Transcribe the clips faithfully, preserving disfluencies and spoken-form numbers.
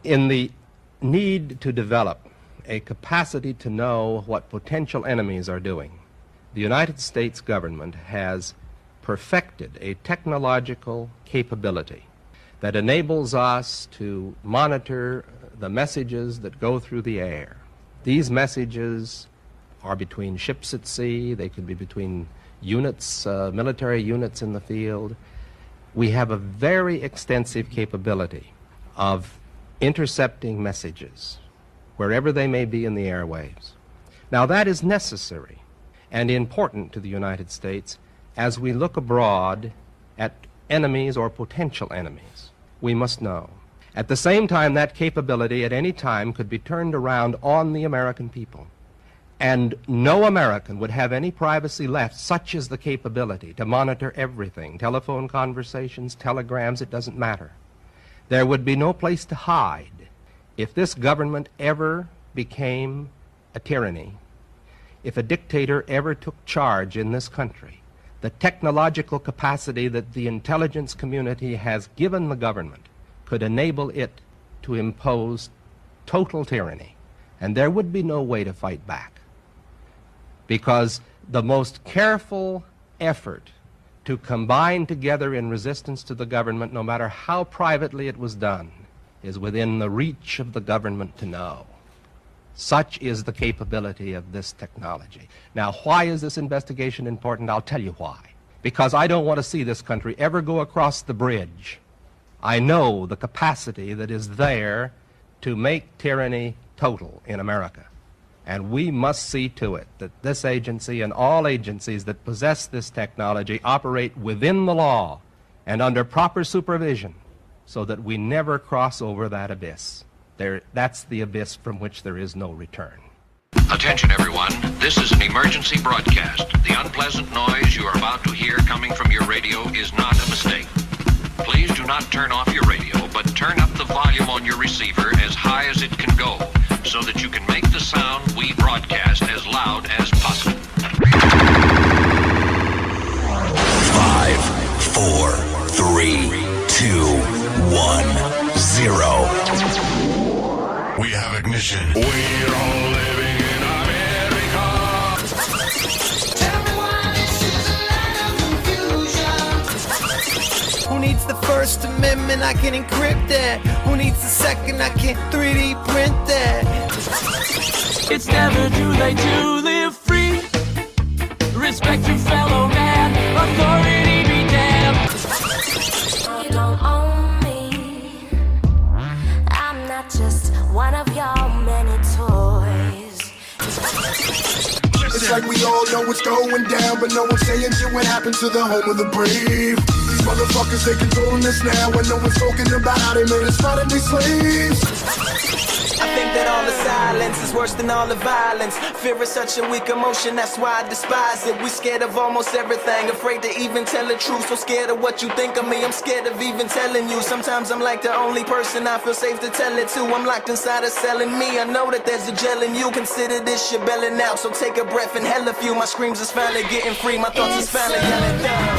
In the need to develop a capacity to know what potential enemies are doing, the United States government has perfected a technological capability that enables us to monitor the messages that go through the air. These messages are between ships at sea, they could be between units, uh, military units in the field. We have a very extensive capability of intercepting messages wherever they may be in the airwaves. Now that is necessary and important to the United States as we look abroad at enemies or potential enemies. We must know. At the same time, that capability at any time could be turned around on the American people. And no American would have any privacy left. Such is the capability to monitor everything. Telephone conversations, telegrams, it doesn't matter. There would be no place to hide if this government ever became a tyranny, if a dictator ever took charge in this country. The technological capacity that the intelligence community has given the government could enable it to impose total tyranny, and there would be no way to fight back, because the most careful effort to combine together in resistance to the government, no matter how privately it was done, is within the reach of the government to know. Such is the capability of this technology. Now, why is this investigation important? I'll tell you why. Because I don't want to see this country ever go across the bridge. I know the capacity that is there to make tyranny total in America. And we must see to it that this agency and all agencies that possess this technology operate within the law and under proper supervision so that we never cross over that abyss. There, that's the abyss from which there is no return. Attention everyone, this is an emergency broadcast. The unpleasant noise you are about to hear coming from your radio is not a mistake. Please do not turn off your radio, but turn up the volume on your receiver as high as it can go, so that you can make the sound we broadcast as loud as possible. Five, four, three, two, one, zero. We have ignition. We're all living in America. Tell me why this is a land of confusion. Who needs the First Amendment? I can encrypt that. Who needs the second? I can three D print that. It's never too late to live free. Respect your fellow man. Authority be damned. You don't own me. I'm not just one of your many toys. It's like we all know what's going down, but no one's saying shit what happened to the home of the brave. These motherfuckers, they controlling us now, and no one's talking about how they made us modern-day slaves. I think that all the silence is worse than all the violence. Fear is such a weak emotion, that's why I despise it. We scared of almost everything, afraid to even tell the truth. So scared of what you think of me, I'm scared of even telling you. Sometimes I'm like the only person I feel safe to tell it to. I'm locked inside a cell in me, I know that there's a gel in you. Consider this shit belling out, so take a breath and hell a few. My screams is finally getting free, my thoughts is finally yelling down.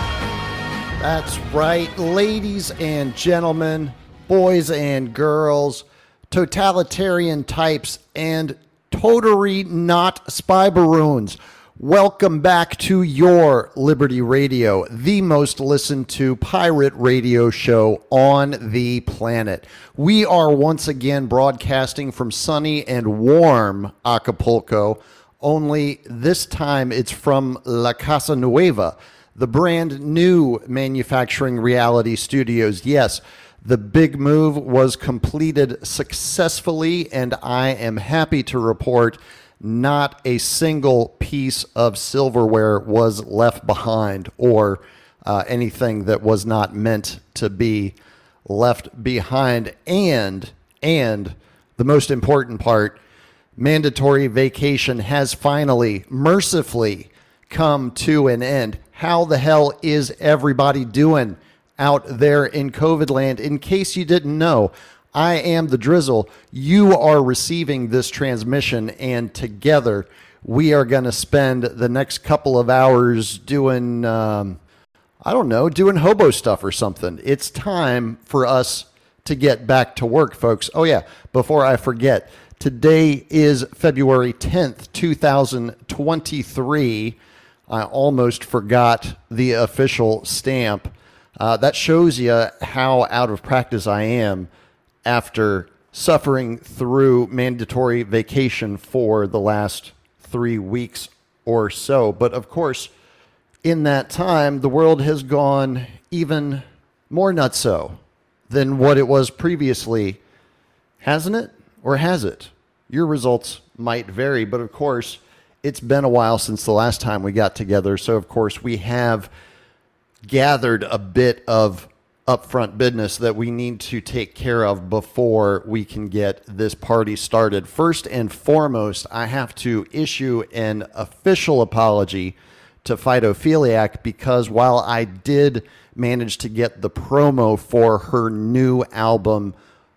That's right, ladies and gentlemen, boys and girls, totalitarian types, and totally not spy baroons. Welcome back to your Liberty Radio, the most listened to pirate radio show on the planet. We are once again broadcasting from sunny and warm Acapulco, only this time it's from La Casa Nueva, the brand new manufacturing reality studios. Yes, the big move was completed successfully, and I am happy to report not a single piece of silverware was left behind, or uh, anything that was not meant to be left behind. And, and the most important part, mandatory vacation has finally, mercifully come to an end. How the hell is everybody doing out there in COVID land? In case you didn't know, I am the Drizzle. You are receiving this transmission, and together we are going to spend the next couple of hours doing, um, I don't know, doing hobo stuff or something. It's time for us to get back to work, folks. Oh, yeah, before I forget, today is February tenth, two thousand twenty-three. I almost forgot the official stamp. Uh, that shows you how out of practice I am after suffering through mandatory vacation for the last three weeks or so. But of course, in that time, the world has gone even more nutso than what it was previously, hasn't it? Or has it? Your results might vary, but of course, it's been a while since the last time we got together. So of course, we have gathered a bit of upfront business that we need to take care of before we can get this party started. First and foremost, I have to issue an official apology to Phytophiliac, because while I did manage to get the promo for her new album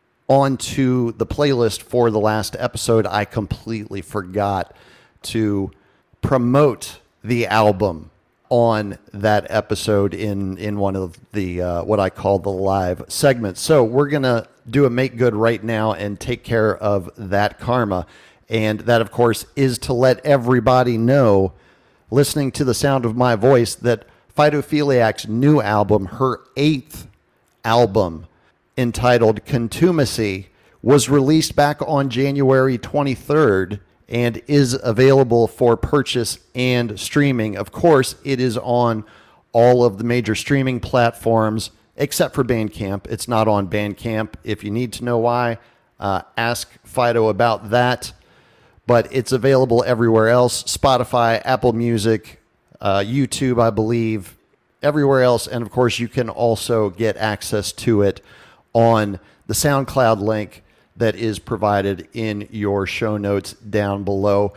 onto the playlist for the last episode, I completely forgot to promote the album on that episode in, in one of the, uh, what I call the live segments. So we're going to do a make good right now and take care of that karma. And that, of course, is to let everybody know, listening to the sound of my voice, that Phytophiliac's new album, her eighth album, entitled Contumacy, was released back on January twenty-third and is available for purchase and streaming. Of course, it is on all of the major streaming platforms except for Bandcamp. It's not on Bandcamp. If you need to know why, uh, ask Fido about that. But it's available everywhere else: Spotify, Apple Music, uh, YouTube, I believe, everywhere else. And of course, you can also get access to it on the SoundCloud link that is provided in your show notes down below.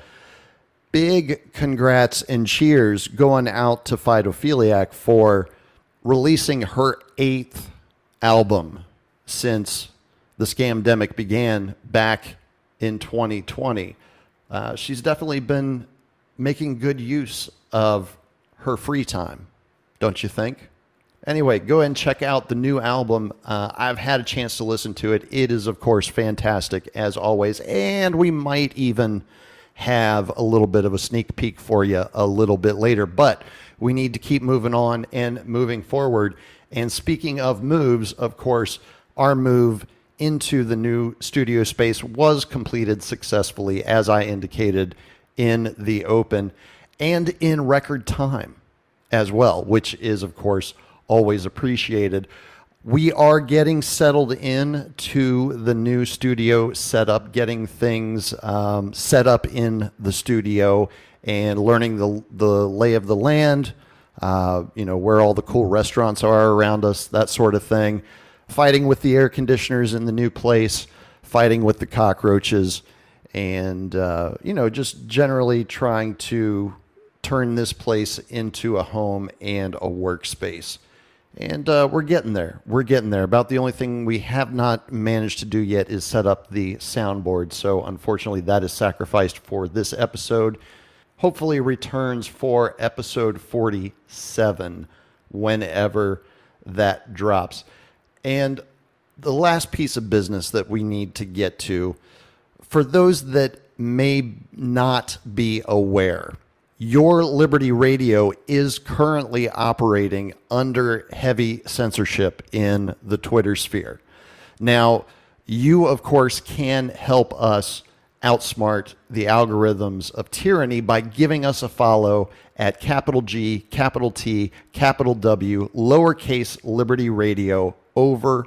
Big congrats and cheers going out to Phytophiliac for releasing her eighth album since the scamdemic began back in twenty twenty. Uh, she's definitely been making good use of her free time, don't you think? Anyway, go ahead and check out the new album. Uh, I've had a chance to listen to it. It is, of course, fantastic, as always. And we might even have a little bit of a sneak peek for you a little bit later. But we need to keep moving on and moving forward. And speaking of moves, of course, our move into the new studio space was completed successfully, as I indicated in the open, and in record time as well, which is, of course, always appreciated. We are getting settled in to the new studio setup, getting things um, set up in the studio and learning the the lay of the land, uh, you know, where all the cool restaurants are around us, that sort of thing. Fighting with the air conditioners in the new place, fighting with the cockroaches, and, uh, you know, just generally trying to turn this place into a home and a workspace. And uh, we're getting there. We're getting there. About the only thing we have not managed to do yet is set up the soundboard. So unfortunately, that is sacrificed for this episode. Hopefully returns for episode forty-seven, whenever that drops. And the last piece of business that we need to get to, for those that may not be aware, Your Liberty Radio is currently operating under heavy censorship in the Twitter sphere. Now, you, of course, can help us outsmart the algorithms of tyranny by giving us a follow at capital G, capital T, capital W, lowercase Liberty Radio over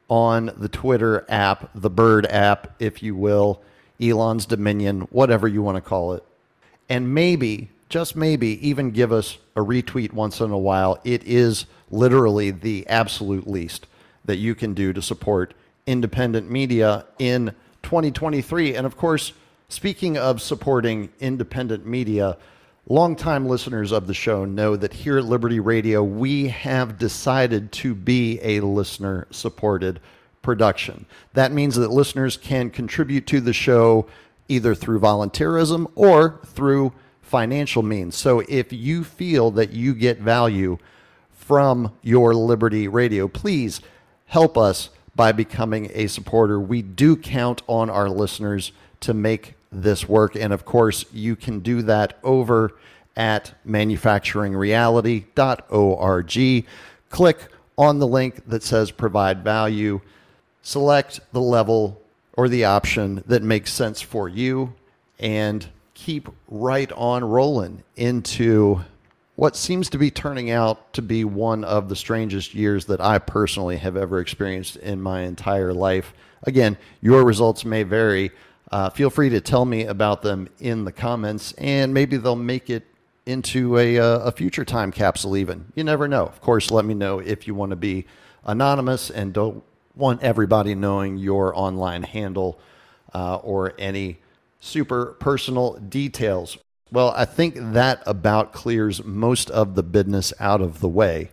on the Twitter app, the Bird app, if you will, Elon's Dominion, whatever you want to call it. And maybe, just maybe, even give us a retweet once in a while. It is literally the absolute least that you can do to support independent media in twenty twenty-three. And of course, speaking of supporting independent media, longtime listeners of the show know that here at Liberty Radio, we have decided to be a listener-supported production. That means that listeners can contribute to the show either through volunteerism or through financial means. So if you feel that you get value from your Liberty Radio, please help us by becoming a supporter. We do count on our listeners to make this work. And of course, you can do that over at manufacturing reality dot org. Click on the link that says provide value. Select the level or the option that makes sense for you and keep right on rolling into what seems to be turning out to be one of the strangest years that I personally have ever experienced in my entire life. Again, your results may vary. Uh, feel free to tell me about them in the comments, and maybe they'll make it into a, uh, a future time capsule even. You never know. Of course, let me know if you want to be anonymous and don't want everybody knowing your online handle uh, or any super personal details. Well, I think that about clears most of the business out of the way.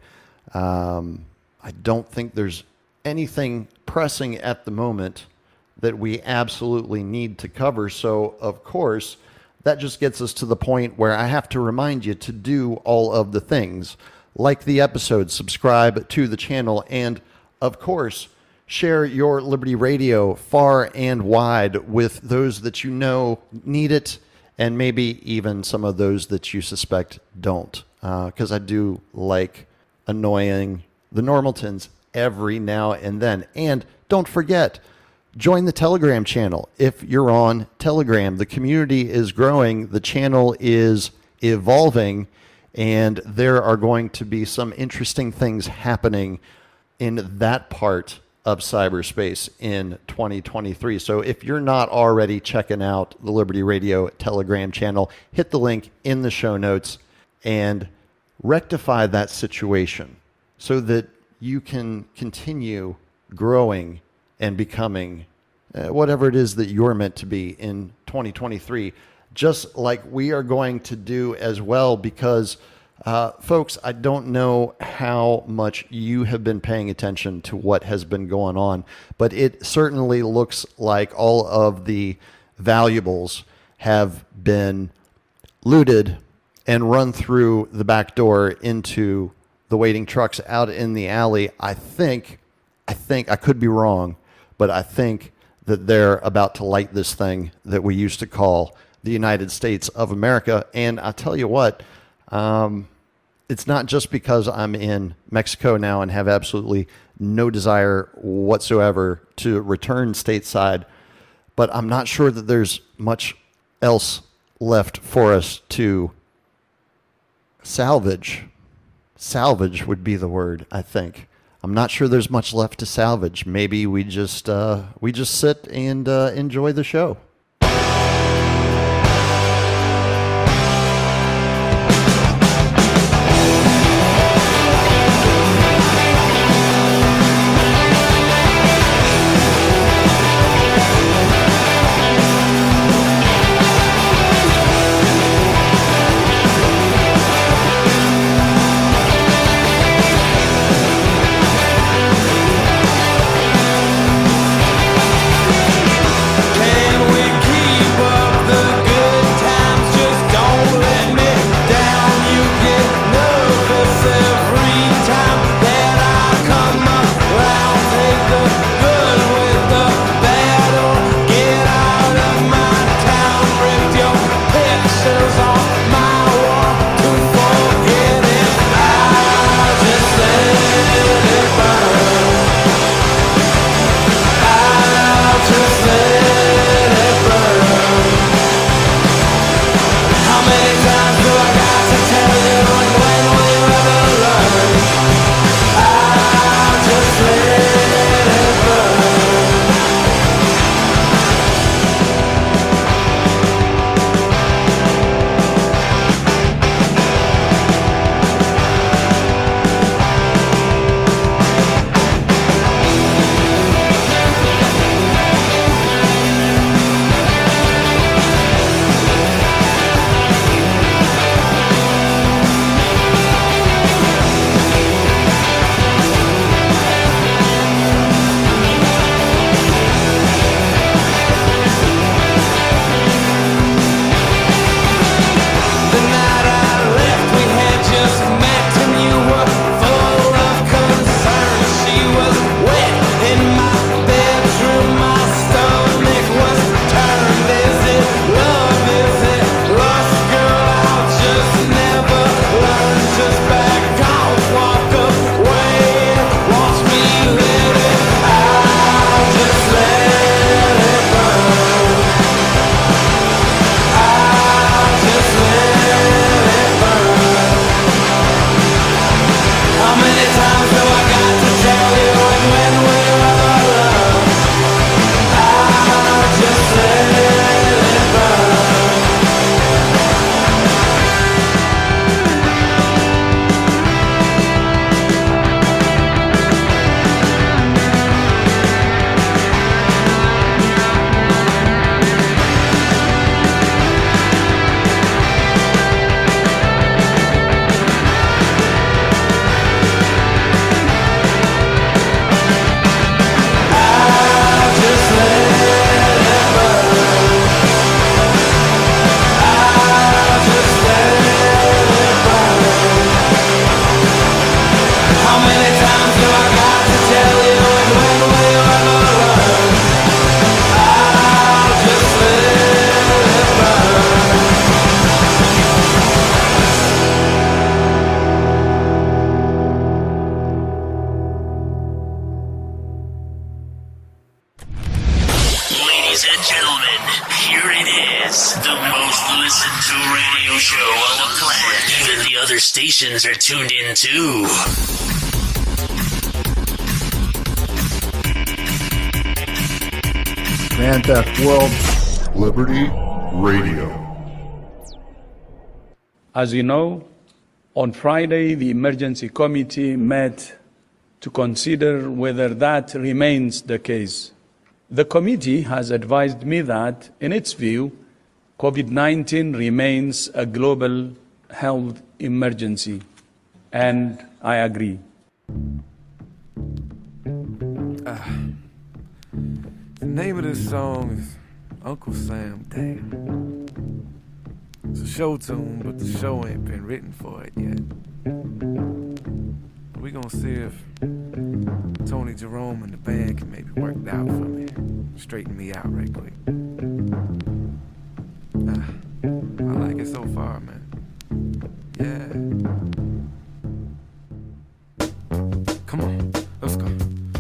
Um, I don't think there's anything pressing at the moment that we absolutely need to cover. So, of course, that just gets us to the point where I have to remind you to do all of the things, like the episode, subscribe to the channel, and, of course, share your Liberty Radio far and wide with those that you know need it, and maybe even some of those that you suspect don't. Because uh, I do like annoying the Normaltons every now and then. And don't forget, join the Telegram channel. If you're on Telegram, the community is growing, the channel is evolving, and there are going to be some interesting things happening in that part of cyberspace in twenty twenty-three. So if you're not already checking out the Liberty Radio Telegram channel, hit the link in the show notes and rectify that situation so that you can continue growing and becoming uh, whatever it is that you're meant to be in twenty twenty-three, just like we are going to do as well, because Uh, folks, I don't know how much you have been paying attention to what has been going on, but it certainly looks like all of the valuables have been looted and run through the back door into the waiting trucks out in the alley. I think, I think, I could be wrong, but I think that they're about to light this thing that we used to call the United States of America. And I tell you what, Um, it's not just because I'm in Mexico now and have absolutely no desire whatsoever to return stateside, but I'm not sure that there's much else left for us to salvage. Salvage would be the word, I think. I'm not sure there's much left to salvage. Maybe we just uh, we just sit and uh, enjoy the show. Can we Ladies and gentlemen, here it is. The most listened to radio show on the planet. Even the other stations are tuned in too. Grand Theft World Liberty Radio. As you know, on Friday, the emergency committee met to consider whether that remains the case. The committee has advised me that, in its view, COVID nineteen remains a global health emergency, and I agree. Uh, the name of this song is Uncle Sam Damn. It's a show tune, but the show ain't been written for it yet. We gonna see if Tony Jerome and the band can maybe work it out for me. Straighten me out right quick. Uh, I like it so far, man. Yeah. Come on, let's go.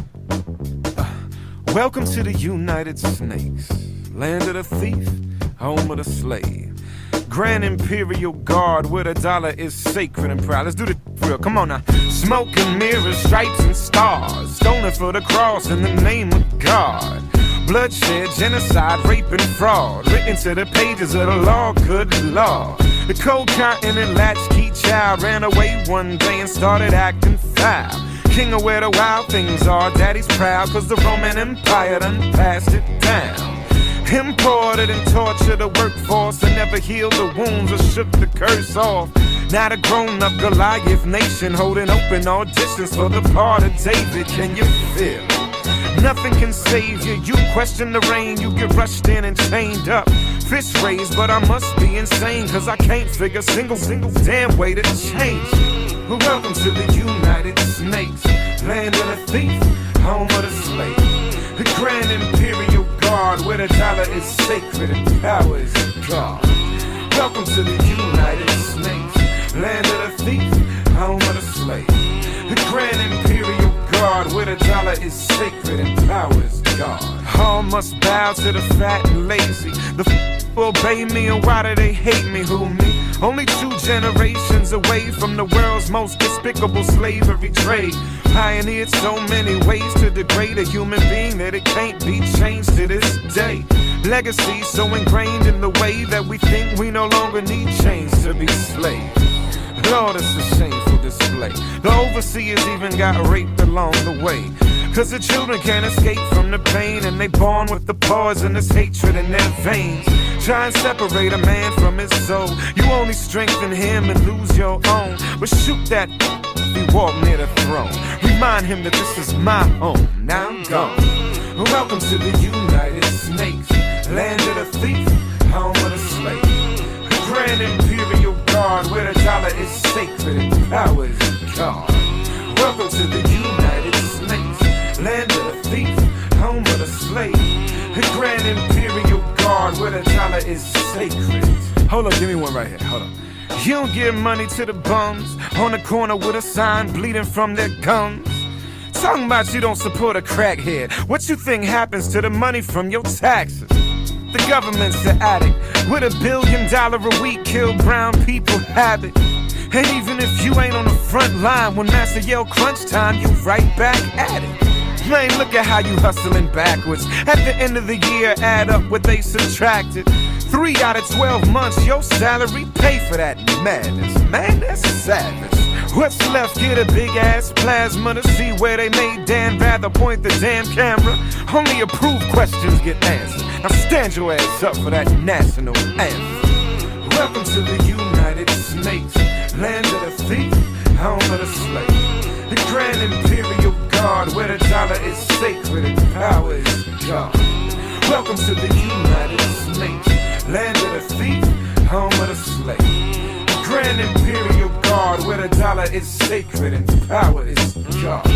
Uh, welcome to the United Snakes, land of the thief, home of the slave. Grand Imperial Guard, where the dollar is sacred and proud. Let's do the real, come on now. Smoke and mirrors, stripes and stars, stolen for the cross in the name of God. Bloodshed, genocide, rape and fraud, written to the pages of the law, good law. The cold continent latchkey child ran away one day and started acting foul. King of where the wild things are, daddy's proud, cause the Roman Empire done passed it down. Imported and tortured the workforce and never healed the wounds or shook the curse off. Now the grown-up Goliath nation holding open auditions for the part of David. Can you feel it? Nothing can save you. You question the rain, you get rushed in and chained up. Fist raised, but I must be insane, cause I can't figure single, single damn way to change it. Well, welcome to the United Snakes, land of the thief, home of the slave. The Grand Imperial Guard, where the dollar is sacred and power is God. Welcome to the United Snakes, land of the thief, home of the slave. The Grand Imperial Guard, where the dollar is sacred and power is God. All must bow to the fat and lazy. The f obey me, and why do they hate me? Who me? Only two generations away from the world's most despicable slavery trade. Pioneered so many ways to degrade a human being that it can't be changed to this day. Legacy so ingrained in the way that we think we no longer need chains to be slaves. Lord, it's a shameful display. The overseers even got raped along the way. Cause the children can't escape from the pain, and they born with the poisonous hatred in their veins. Try and separate a man from his soul. You only strengthen him and lose your own. But shoot that if he walk near the throne. Remind him that this is my home. Now I'm gone. Welcome to the United Snakes, land of the thief, home of the slave. The Grand Imperial Guard, where the dollar is sacred and power is God. Welcome to the United Snakes, land of the thief, home of the slave. The Grand Imperial Guard, where the dollar is sacred. Hold up, give me one right here, hold up. You don't give money to the bums on the corner with a sign bleeding from their gums. Talking about you don't support a crackhead. What you think happens to the money from your taxes? The government's the addict with a billion dollar a week kill brown people habit. And even if you ain't on the front line when Master yell crunch time, you right back at it. Man, look at how you hustling backwards. At the end of the year, add up what they subtracted. Three out of twelve months, your salary pay for that madness. Man, that's savage. What's left? Get a big ass plasma to see where they made Dan rather point the damn camera. Only approved questions get answered. Now stand your ass up for that national anthem. Welcome to the United Snakes, land of the thief, home of the slave. The Grand Imperial Guard, where the dollar is sacred and power is God. Welcome to the United Snakes, land of the thief, home of the slave. The Grand Imperial Guard, where the dollar is sacred and power is God.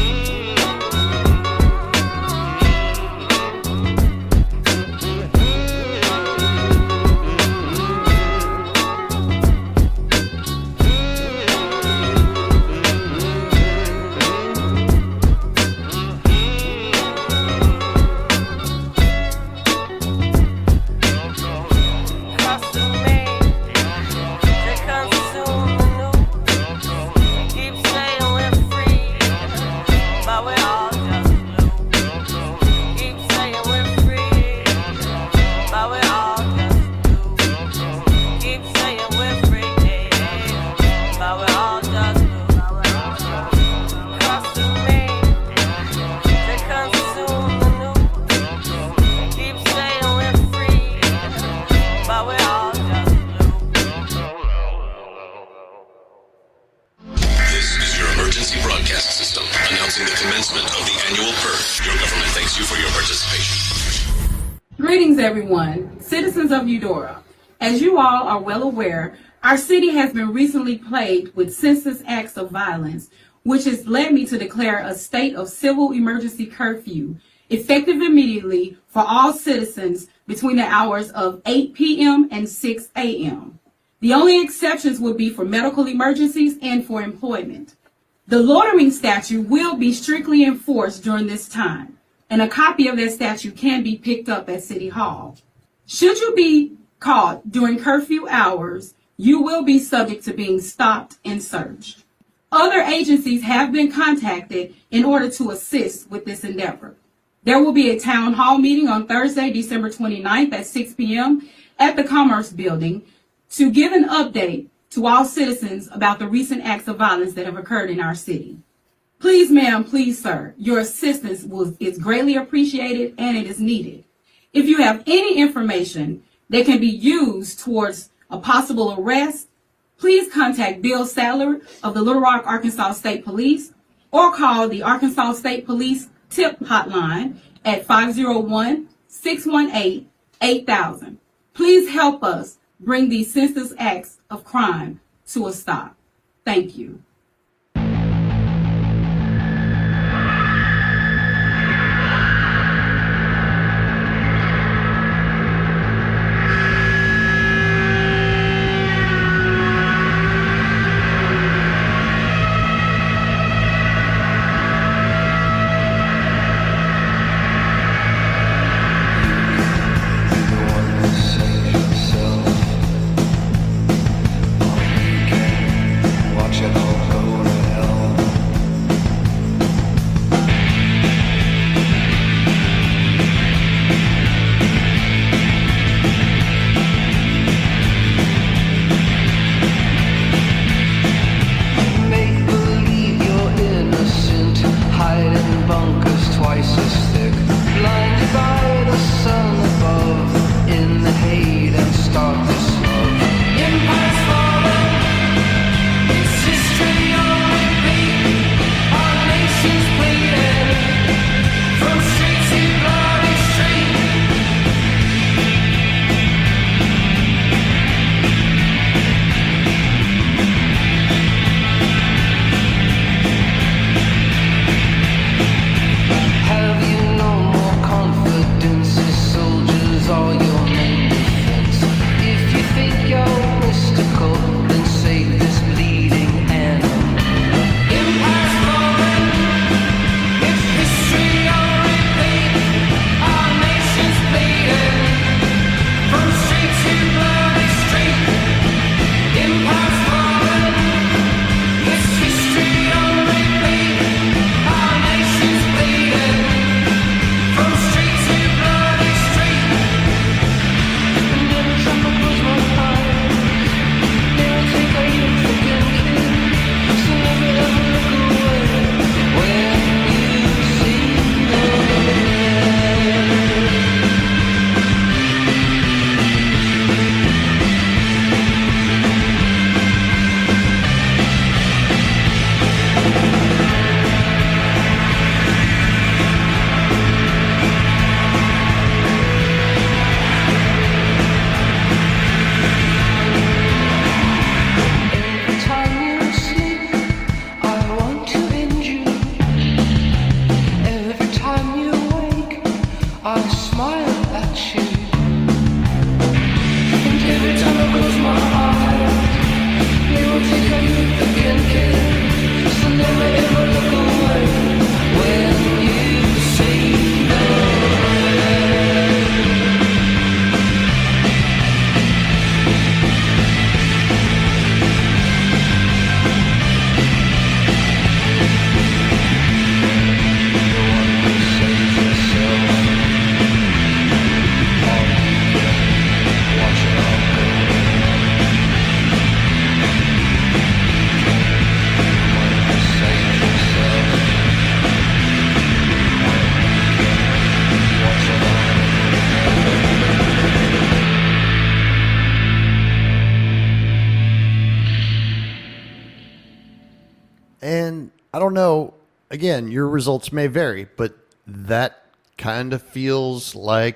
Greetings, everyone, citizens of Eudora. As you all are well aware, our city has been recently plagued with senseless acts of violence, which has led me to declare a state of civil emergency curfew, effective immediately for all citizens between the hours of eight p.m. and six a.m. The only exceptions would be for medical emergencies and for employment. The loitering statute will be strictly enforced during this time, and a copy of that statute can be picked up at City Hall. Should you be caught during curfew hours, you will be subject to being stopped and searched. Other agencies have been contacted in order to assist with this endeavor. There will be a town hall meeting on Thursday, December twenty-ninth at six p.m. at the Commerce Building to give an update to all citizens about the recent acts of violence that have occurred in our city. Please, ma'am, please, sir, your assistance was, is greatly appreciated and it is needed. If you have any information that can be used towards a possible arrest, please contact Bill Sadler of the Little Rock, Arkansas State Police or call the Arkansas State Police tip hotline at five oh one, six one eight, eight thousand. Please help us bring these senseless acts of crime to a stop. Thank you. I don't know. Again, your results may vary, but that kind of feels like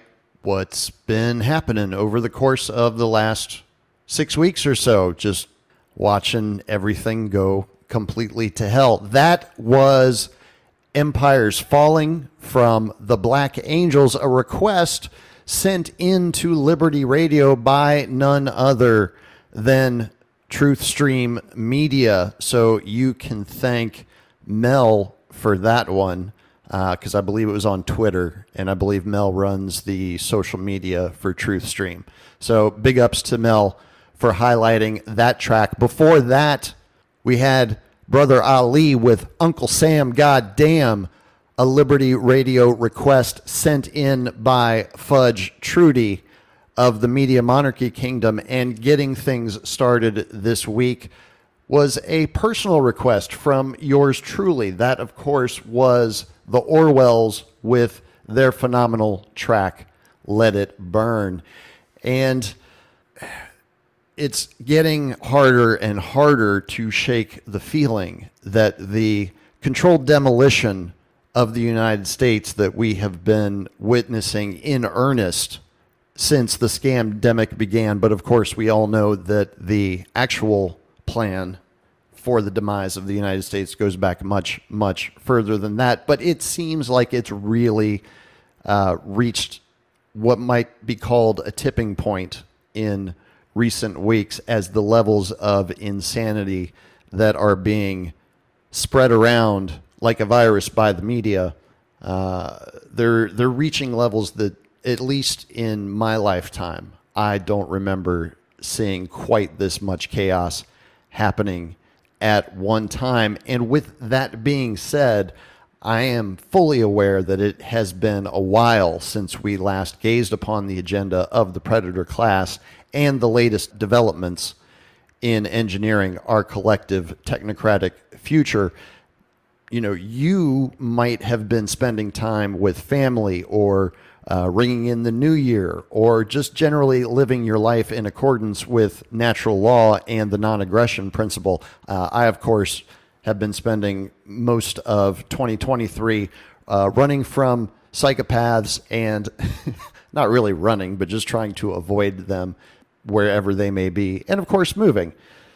what's been happening over the course of the last six weeks or so, just watching everything go completely to hell. That was Empires Falling from the Black Angels, a request sent into Liberty Radio by none other than TruthStream Media. So you can thank Mel for that one, because uh, I believe it was on Twitter, and I believe Mel runs the social media for TruthStream. So big ups to Mel for highlighting that track. Before that, we had Brother Ali with Uncle Sam Goddamn, a Liberty Radio request sent in by Fudge Trudy of the Media Monarchy Kingdom. And getting things started this week was a personal request from yours truly. That, of course, was the Orwells with their phenomenal track, Let It Burn. And it's getting harder and harder to shake the feeling that the controlled demolition of the United States that we have been witnessing in earnest since the scamdemic began. But of course, we all know that the actual plan for the demise of the United States goes back much, much further than that. But it seems like it's really uh, reached what might be called a tipping point in recent weeks, as the levels of insanity that are being spread around like a virus by the media, uh, they're they're reaching levels that, at least in my lifetime, I don't remember seeing quite this much chaos happening at one time. And with that being said, I am fully aware that it has been a while since we last gazed upon the agenda of the Predator class and the latest developments in engineering our collective technocratic future. You know, you might have been spending time with family, or uh, ringing in the new year, or just generally living your life in accordance with natural law and the non-aggression principle. Uh, I, of course, have been spending most of twenty twenty-three uh, running from psychopaths, and not really running, but just trying to avoid them wherever they may be, and of course moving.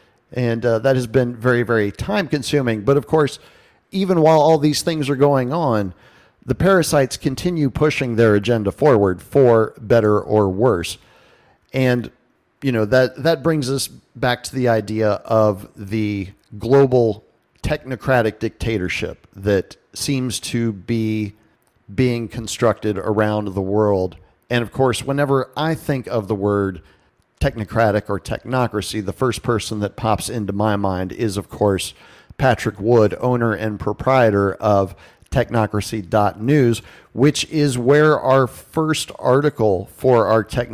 And uh, that has been very, very time consuming. But of course, even while all these things are going on, the parasites continue pushing their agenda forward, for better or worse. And, you know, that, that brings us back to the idea of the global technocratic dictatorship that seems to be being constructed around the world. And of course, whenever I think of the word technocratic or technocracy, the first person that pops into my mind is, of course, Patrick Wood, owner and proprietor of technocracy dot news, which is where our first article for our tech,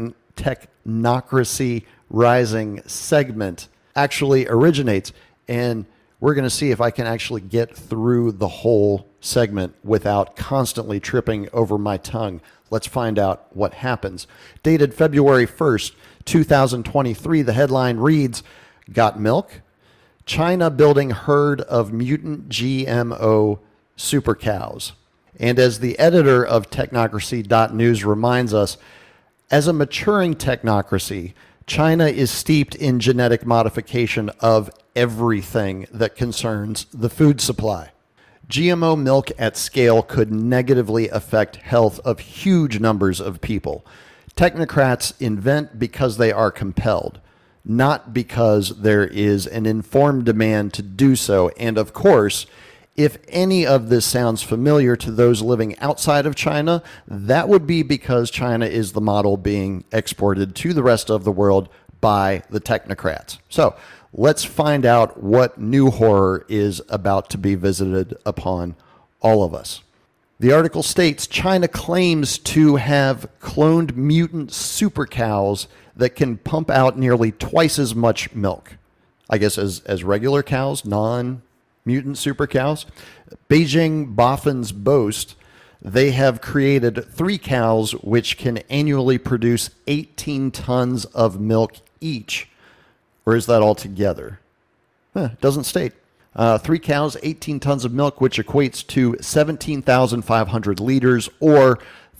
Technocracy Rising segment actually originates. And we're going to see if I can actually get through the whole segment without constantly tripping over my tongue. Let's find out what happens. Dated February first, two thousand twenty-three, the headline reads, "Got milk? China building herd of mutant G M O super cows." And as the editor of technocracy dot news reminds us, as a maturing technocracy, China is steeped in genetic modification of everything that concerns the food supply. G M O milk at scale could negatively affect health of huge numbers of people. Technocrats invent because they are compelled, not because there is an informed demand to do so. And of course, if any of this sounds familiar to those living outside of China, that would be because China is the model being exported to the rest of the world by the technocrats. So let's find out what new horror is about to be visited upon all of us. The article states, China claims to have cloned mutant super cows that can pump out nearly twice as much milk, I guess, as, as regular cows, non-mutant super cows. Beijing Boffins boast they have created three cows which can annually produce eighteen tons of milk each. Or is that all together? Huh, doesn't state. Uh, three cows, eighteen tons of milk, which equates to seventeen thousand five hundred liters or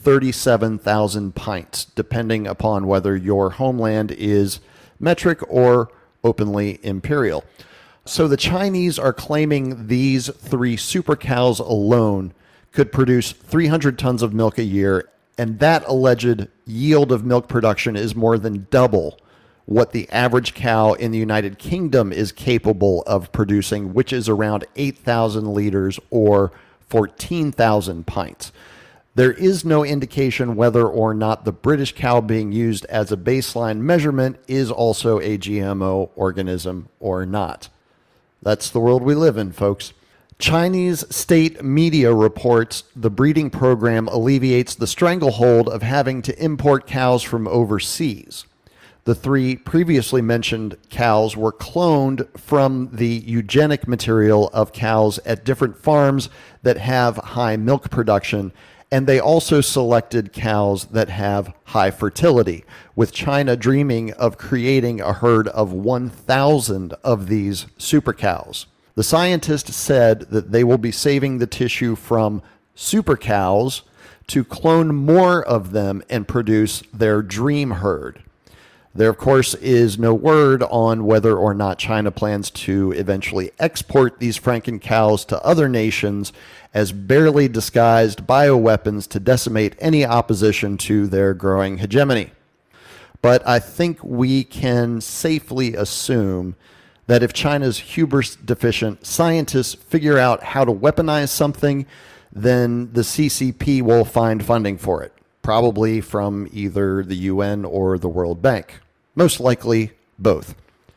thirty-seven thousand pints, depending upon whether your homeland is metric or openly imperial. So the Chinese are claiming these three super cows alone could produce three hundred tons of milk a year, and that alleged yield of milk production is more than double what the average cow in the United Kingdom is capable of producing, which is around eight thousand liters or fourteen thousand pints. There is no indication whether or not the British cow being used as a baseline measurement is also a G M O organism or not. That's the world we live in, folks. Chinese state media reports the breeding program alleviates the stranglehold of having to import cows from overseas. The three previously mentioned cows were cloned from the eugenic material of cows at different farms that have high milk production, and they also selected cows that have high fertility, with China dreaming of creating a herd of one thousand of these super cows. The scientists said that they will be saving the tissue from super cows to clone more of them and produce their dream herd. There, of course, is no word on whether or not China plans to eventually export these Franken cows to other nations as barely disguised bioweapons to decimate any opposition to their growing hegemony. But I think we can safely assume that if China's hubris-deficient scientists figure out how to weaponize something, then the C C P will find funding for it, probably from either the U N or the World Bank. Most likely, both.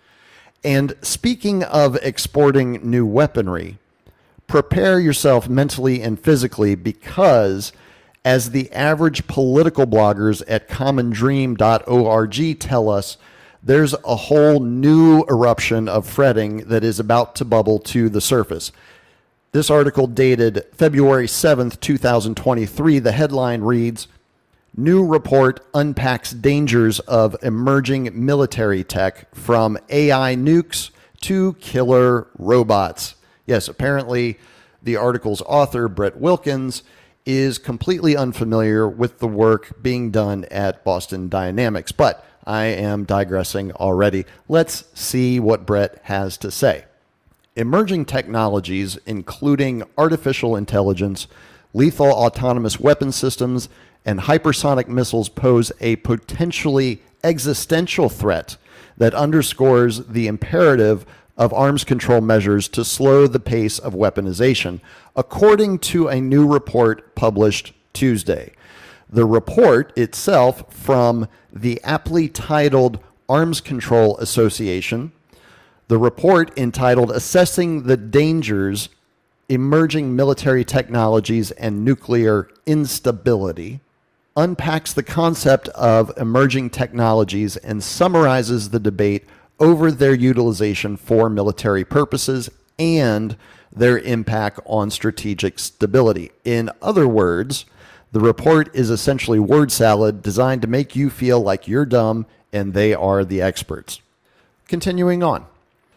And speaking of exporting new weaponry, prepare yourself mentally and physically, because as the average political bloggers at common dream dot org tell us, there's a whole new eruption of fretting that is about to bubble to the surface. This article dated February seventh, twenty twenty-three, the headline reads, "New report unpacks dangers of emerging military tech, from A I nukes to killer robots." Yes, apparently the article's author, Brett Wilkins, is completely unfamiliar with the work being done at Boston Dynamics. But I am digressing already. Let's see what Brett has to say. Emerging technologies, including artificial intelligence, lethal autonomous weapon systems, and hypersonic missiles, pose a potentially existential threat that underscores the imperative of arms control measures to slow the pace of weaponization, according to a new report published Tuesday. The report itself, from the aptly titled Arms Control Association, the report entitled Assessing the Dangers, Emerging Military Technologies and Nuclear Instability, unpacks the concept of emerging technologies and summarizes the debate over their utilization for military purposes and their impact on strategic stability. In other words, the report is essentially word salad designed to make you feel like you're dumb and they are the experts. Continuing on.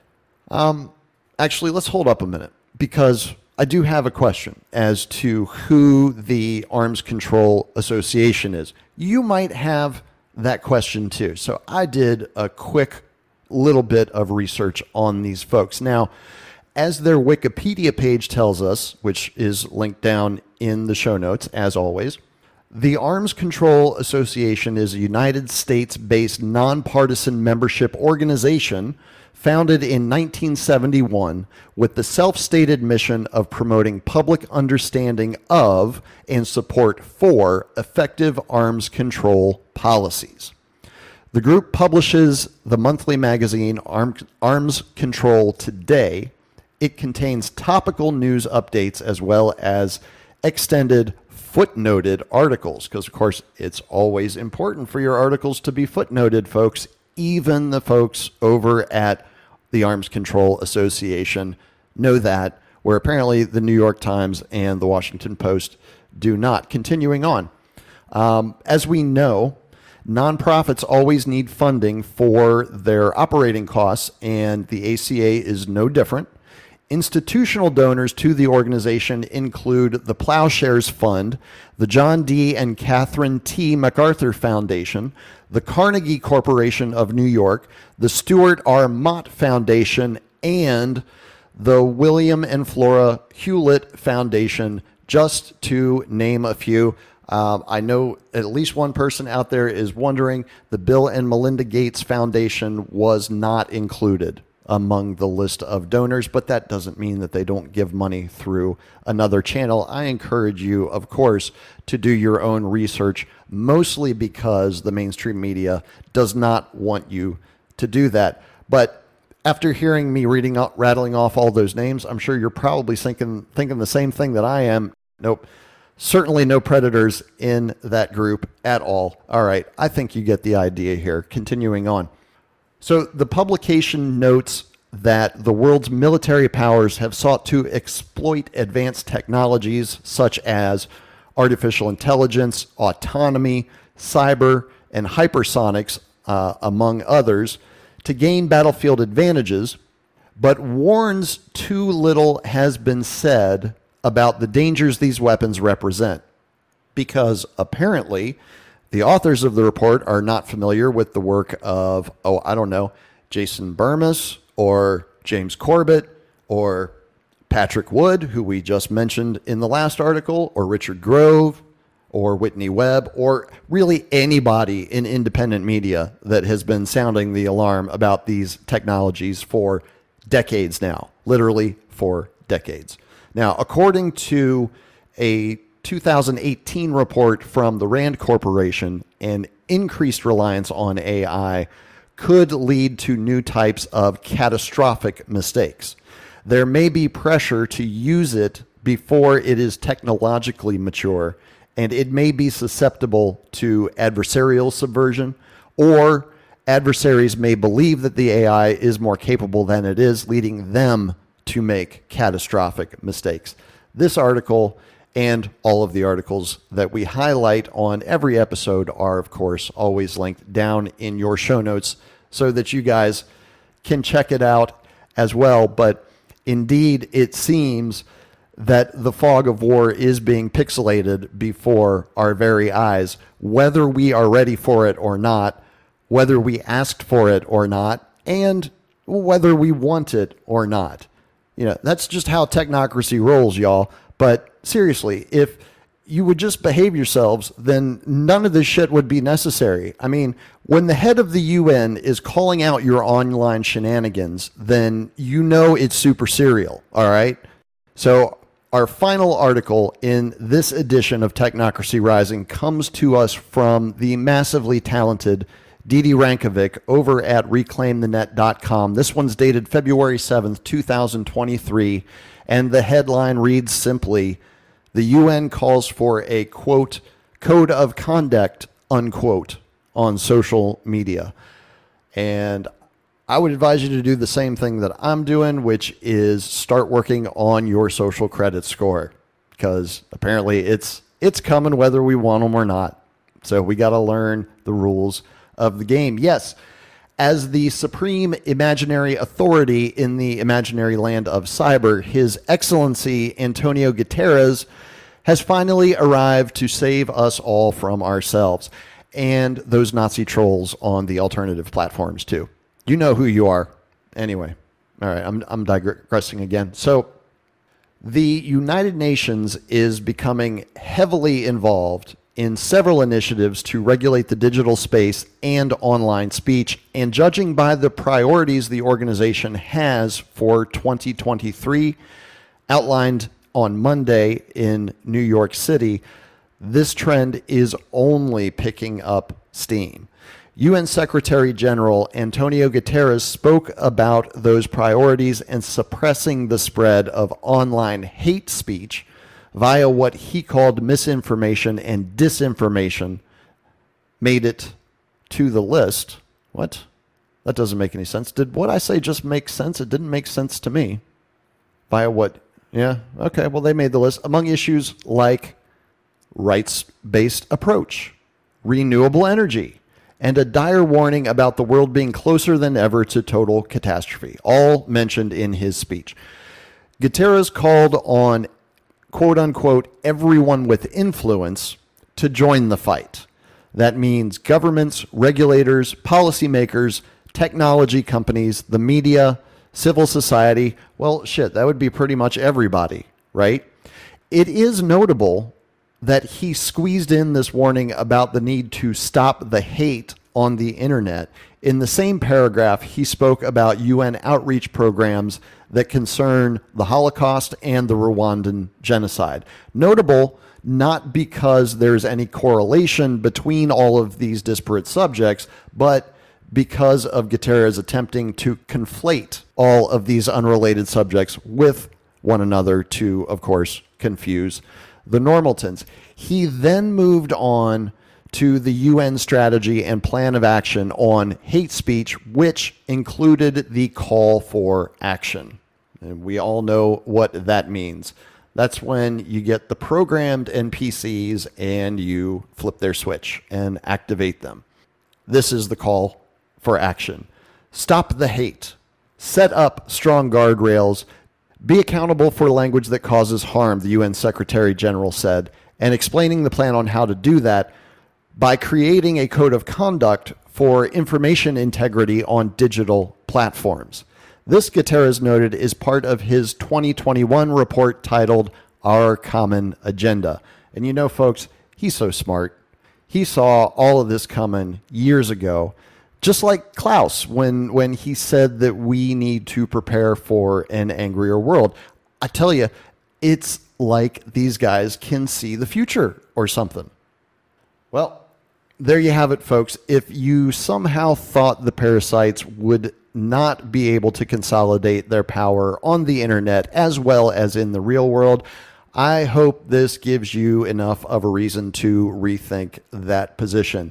Um, actually, let's hold up a minute, because I do have a question as to who the Arms Control Association is. You might have that question too. So I did a quick little bit of research on these folks. Now, as their Wikipedia page tells us, which is linked down in the show notes, as always, the Arms Control Association is a United States-based nonpartisan membership organization founded in nineteen seventy-one with the self-stated mission of promoting public understanding of and support for effective arms control policies. The group publishes the monthly magazine Arms Control Today. It contains topical news updates as well as extended footnoted articles, because, of course, it's always important for your articles to be footnoted, folks. Even the folks over at the Arms Control Association know that, where apparently the New York Times and the Washington Post do not. Continuing on. Um, as we know, nonprofits always need funding for their operating costs, and the A C A is no different. Institutional donors to the organization include the Plowshares Fund, the John D. and Catherine T. MacArthur Foundation, the Carnegie Corporation of New York, the Stuart R. Mott Foundation, and the William and Flora Hewlett Foundation, just to name a few. Uh, I know at least one person out there is wondering the Bill and Melinda Gates Foundation was not included among the list of donors, but that doesn't mean that they don't give money through another channel. I encourage you, of course, to do your own research, mostly because the mainstream media does not want you to do that. But after hearing me reading out, rattling off all those names, I'm sure you're probably thinking thinking the same thing that I am. Nope. Certainly no predators in that group at all. All right, I think you get the idea here. Continuing on. So the publication notes that the world's military powers have sought to exploit advanced technologies such as artificial intelligence, autonomy, cyber, and hypersonics, uh, among others, to gain battlefield advantages, but warns too little has been said about the dangers these weapons represent, because apparently the authors of the report are not familiar with the work of, oh, I don't know, Jason Burmis or James Corbett or Patrick Wood, who we just mentioned in the last article, or Richard Grove or Whitney Webb, or really anybody in independent media that has been sounding the alarm about these technologies for decades now, literally for decades. Now, according to a two thousand eighteen report from the Rand Corporation, an increased reliance on A I could lead to new types of catastrophic mistakes. There may be pressure to use it before it is technologically mature, and it may be susceptible to adversarial subversion, or adversaries may believe that the A I is more capable than it is, leading them to make catastrophic mistakes. This article and all of the articles that we highlight on every episode are, of course, always linked down in your show notes so that you guys can check it out as well. But indeed, it seems that the fog of war is being pixelated before our very eyes, whether we are ready for it or not, whether we asked for it or not, and whether we want it or not. You know, that's just how technocracy rolls, y'all. But seriously, if you would just behave yourselves, then none of this shit would be necessary. I mean, when the head of the U N is calling out your online shenanigans, then you know it's super serial, all right? So our final article in this edition of Technocracy Rising comes to us from the massively talented Didi Rankovic over at reclaim the net dot com. This one's dated February seventh, two thousand twenty-three, and the headline reads simply, "The U N calls for a, quote, code of conduct, unquote, on social media." And I would advise you to do the same thing that I'm doing, which is start working on your social credit score, because apparently it's it's coming whether we want them or not. So we got to learn the rules of the game. Yes, as the supreme imaginary authority in the imaginary land of cyber, His Excellency Antonio Guterres has finally arrived to save us all from ourselves and those Nazi trolls on the alternative platforms too. You know who you are. Anyway, all right, I'm, I'm digressing again. So the United Nations is becoming heavily involved in several initiatives to regulate the digital space and online speech, and judging by the priorities the organization has for twenty twenty-three, outlined on Monday in New York City, this trend is only picking up steam. U N Secretary General Antonio Guterres spoke about those priorities and suppressing the spread of online hate speech via what he called misinformation and disinformation, made it to the list. What? That doesn't make any sense. Did what I say just make sense? It didn't make sense to me. Via what? Yeah, okay, well, they made the list. Among issues like rights-based approach, renewable energy, and a dire warning about the world being closer than ever to total catastrophe, all mentioned in his speech. Guterres called on, quote unquote, everyone with influence to join the fight. That means governments, regulators, policymakers, technology companies, the media, civil society. Well, shit, that would be pretty much everybody, right? It is notable that he squeezed in this warning about the need to stop the hate on the internet. In the same paragraph, he spoke about U N outreach programs that concern the Holocaust and the Rwandan genocide. Notable not because there's any correlation between all of these disparate subjects, but because of Guterres attempting to conflate all of these unrelated subjects with one another to, of course, confuse the Normaltons. He then moved on to the U N strategy and plan of action on hate speech, which included the call for action. And we all know what that means. That's when you get the programmed N P Cs and you flip their switch and activate them. This is the call for action. Stop the hate. Set up strong guardrails. Be accountable for language that causes harm, the U N Secretary General said, and explaining the plan on how to do that by creating a code of conduct for information integrity on digital platforms. This, Guterres noted, is part of his twenty twenty-one report titled Our Common Agenda. And you know, folks, he's so smart. He saw all of this coming years ago, just like Klaus when, when he said that we need to prepare for an angrier world. I tell you, it's like these guys can see the future or something. Well, there you have it, folks. If you somehow thought the parasites would not be able to consolidate their power on the internet as well as in the real world, I hope this gives you enough of a reason to rethink that position.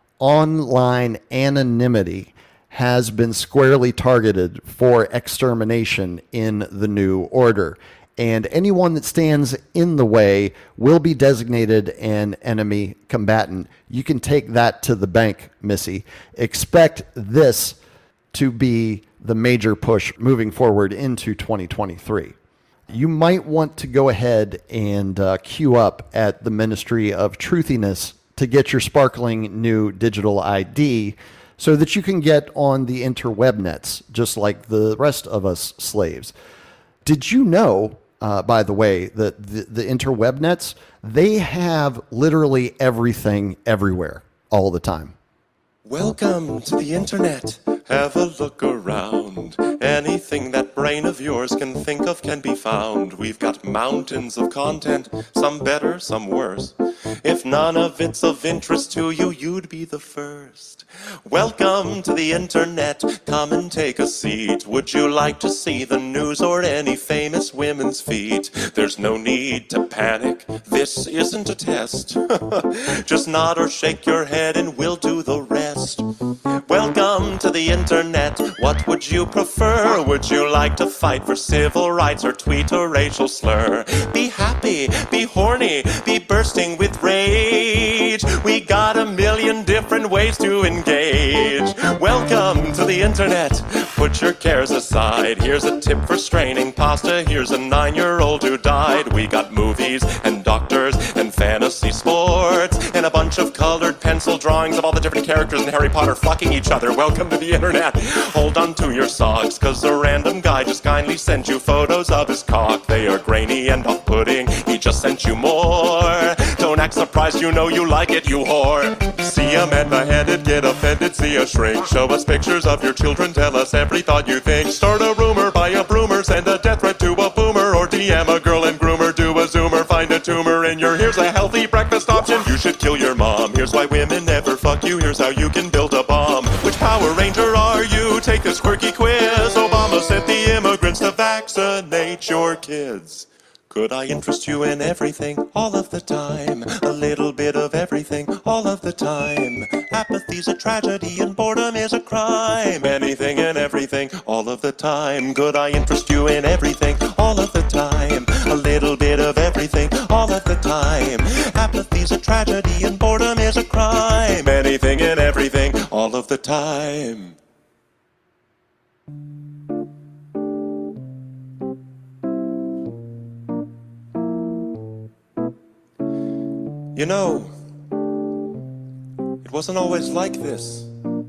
Online anonymity has been squarely targeted for extermination in the new order, and anyone that stands in the way will be designated an enemy combatant. You can take that to the bank, Missy. Expect this to be the major push moving forward into twenty twenty-three. You might want to go ahead and uh, queue up at the Ministry of Truthiness to get your sparkling new digital I D so that you can get on the interwebnets, just like the rest of us slaves. Did you know, uh, by the way, that the, the interwebnets, they have literally everything everywhere all the time? Welcome to the internet. Have a look around. Anything that brain of yours can think of can be found. We've got mountains of content, some better, some worse. If none of it's of interest to you, you'd be the first. Welcome to the internet. Come and take a seat. Would you like to see the news or any famous women's feet? There's no need to panic. This isn't a test. Just nod or shake your head and we'll do the rest. Welcome to the internet. What would you prefer? Would you like to fight for civil rights or tweet a racial slur? Be happy, be horny, be bursting with rage. We got a million different ways to engage. Welcome to the internet. Put your cares aside. Here's a tip for straining pasta. Here's a nine-year-old who died. We got movies and doctors and fantasy sports and a bunch of colored pencil drawings of all the different characters in Harry Potter fucking each other. Welcome to the internet. Hold on to your socks, cause a random guy just kindly sent you photos of his cock. They are grainy and off-putting. He just sent you more. Don't act surprised, you know you like it, you whore. See a man beheaded, get offended, see a shrink. Show us pictures of your children, tell us every thought you think. Start a rumor, buy a broomer, send a death threat to a boomer, or D M a girl and groomer, do a zoomer, find a tumor in your. Here's a healthy breakfast option. You should kill your mom. Here's why women never fuck you. Here's how you can build a bomb. Which Power Ranger are you? Take this quirky quiz. Obama sent the immigrants to vaccinate your kids. Could I interest you in everything, all of the time? A little bit of everything, all of the time. Apathy's a tragedy and boredom is a crime. Anything and everything, all of the time. Could I interest you in everything, all of the time? A little bit of everything, all of the time. Apathy's a tragedy and boredom is a crime. Anything and everything, all of the time. You know, it wasn't always like this.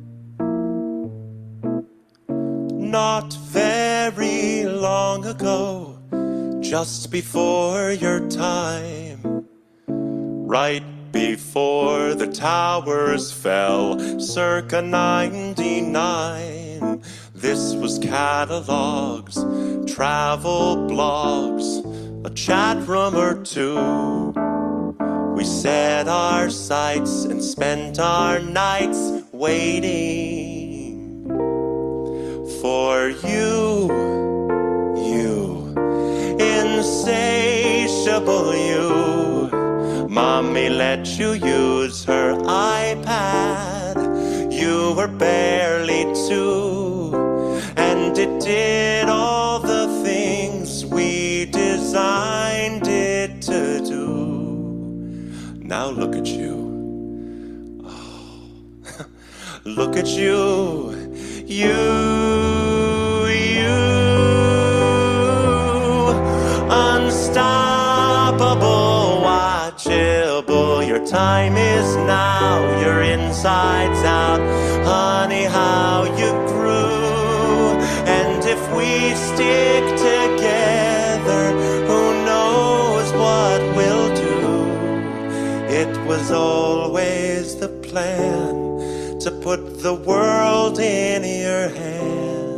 Not very long ago, just before your time, right before the towers fell, circa ninety-nine. This was catalogs, travel blogs, a chat room or two. We set our sights and spent our nights waiting for you, you, insatiable you. Mommy let you use her iPad. You were barely two, and it did all the things we designed it to do. Now look at you. Oh, look at you. You, you. Unstoppable, watchable. Your time is now. Your insides out. Honey, how you grew. And if we stick together, who knows what we'll do. It was always the plan to put the world in your hand.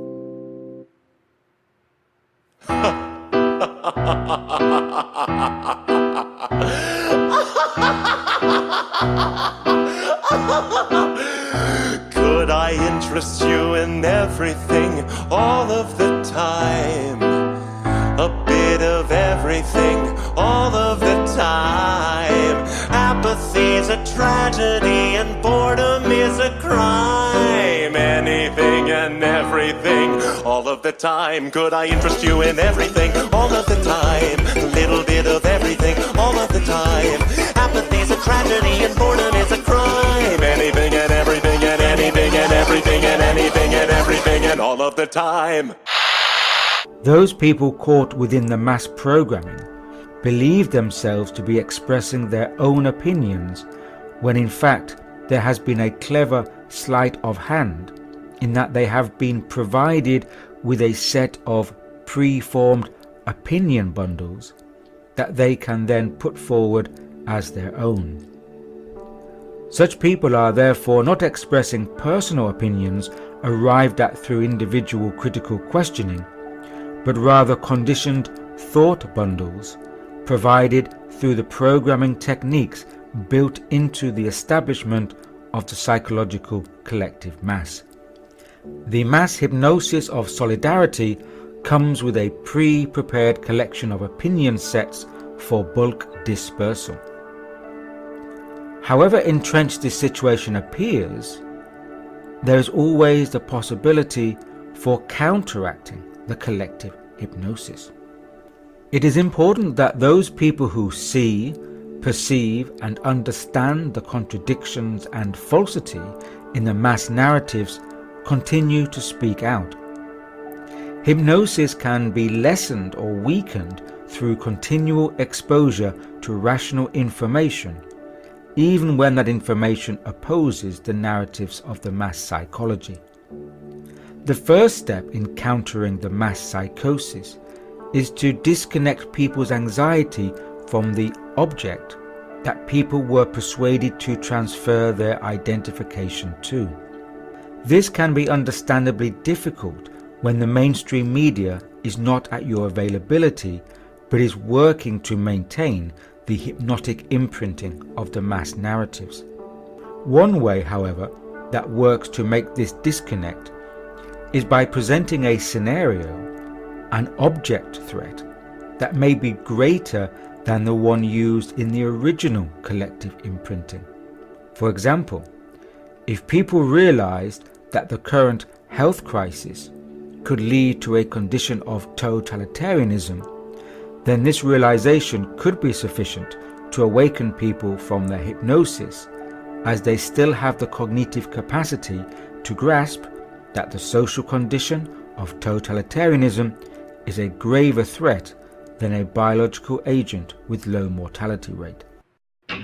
Could I interest you in everything all of the time? A bit of everything all of the time. Apathy's a tragedy and boredom is a crime. Anything and everything all of the time. Could I interest you in everything all of the time? A little bit of everything all of the time. Apathy's a tragedy and boredom is a crime. Anything and everything and anything and everything and anything and everything and all of the time. Those people caught within the mass programming believe themselves to be expressing their own opinions, when in fact there has been a clever sleight of hand in that they have been provided with a set of pre-formed opinion bundles that they can then put forward as their own. Such people are therefore not expressing personal opinions arrived at through individual critical questioning, but rather conditioned thought bundles provided through the programming techniques built into the establishment of the psychological collective mass. The mass hypnosis of solidarity comes with a pre-prepared collection of opinion sets for bulk dispersal. However entrenched this situation appears, there is always the possibility for counteracting the collective hypnosis. It is important that those people who see, perceive and understand the contradictions and falsity in the mass narratives continue to speak out. Hypnosis can be lessened or weakened through continual exposure to rational information, even when that information opposes the narratives of the mass psychology. The first step in countering the mass psychosis is to disconnect people's anxiety from the object that people were persuaded to transfer their identification to. This can be understandably difficult when the mainstream media is not at your availability, but is working to maintain the hypnotic imprinting of the mass narratives. One way, however, that works to make this disconnect is by presenting a scenario, an object threat, that may be greater than the one used in the original collective imprinting. For example, if people realized that the current health crisis could lead to a condition of totalitarianism, then this realization could be sufficient to awaken people from their hypnosis, as they still have the cognitive capacity to grasp that the social condition of totalitarianism is a graver threat than a biological agent with low mortality rate.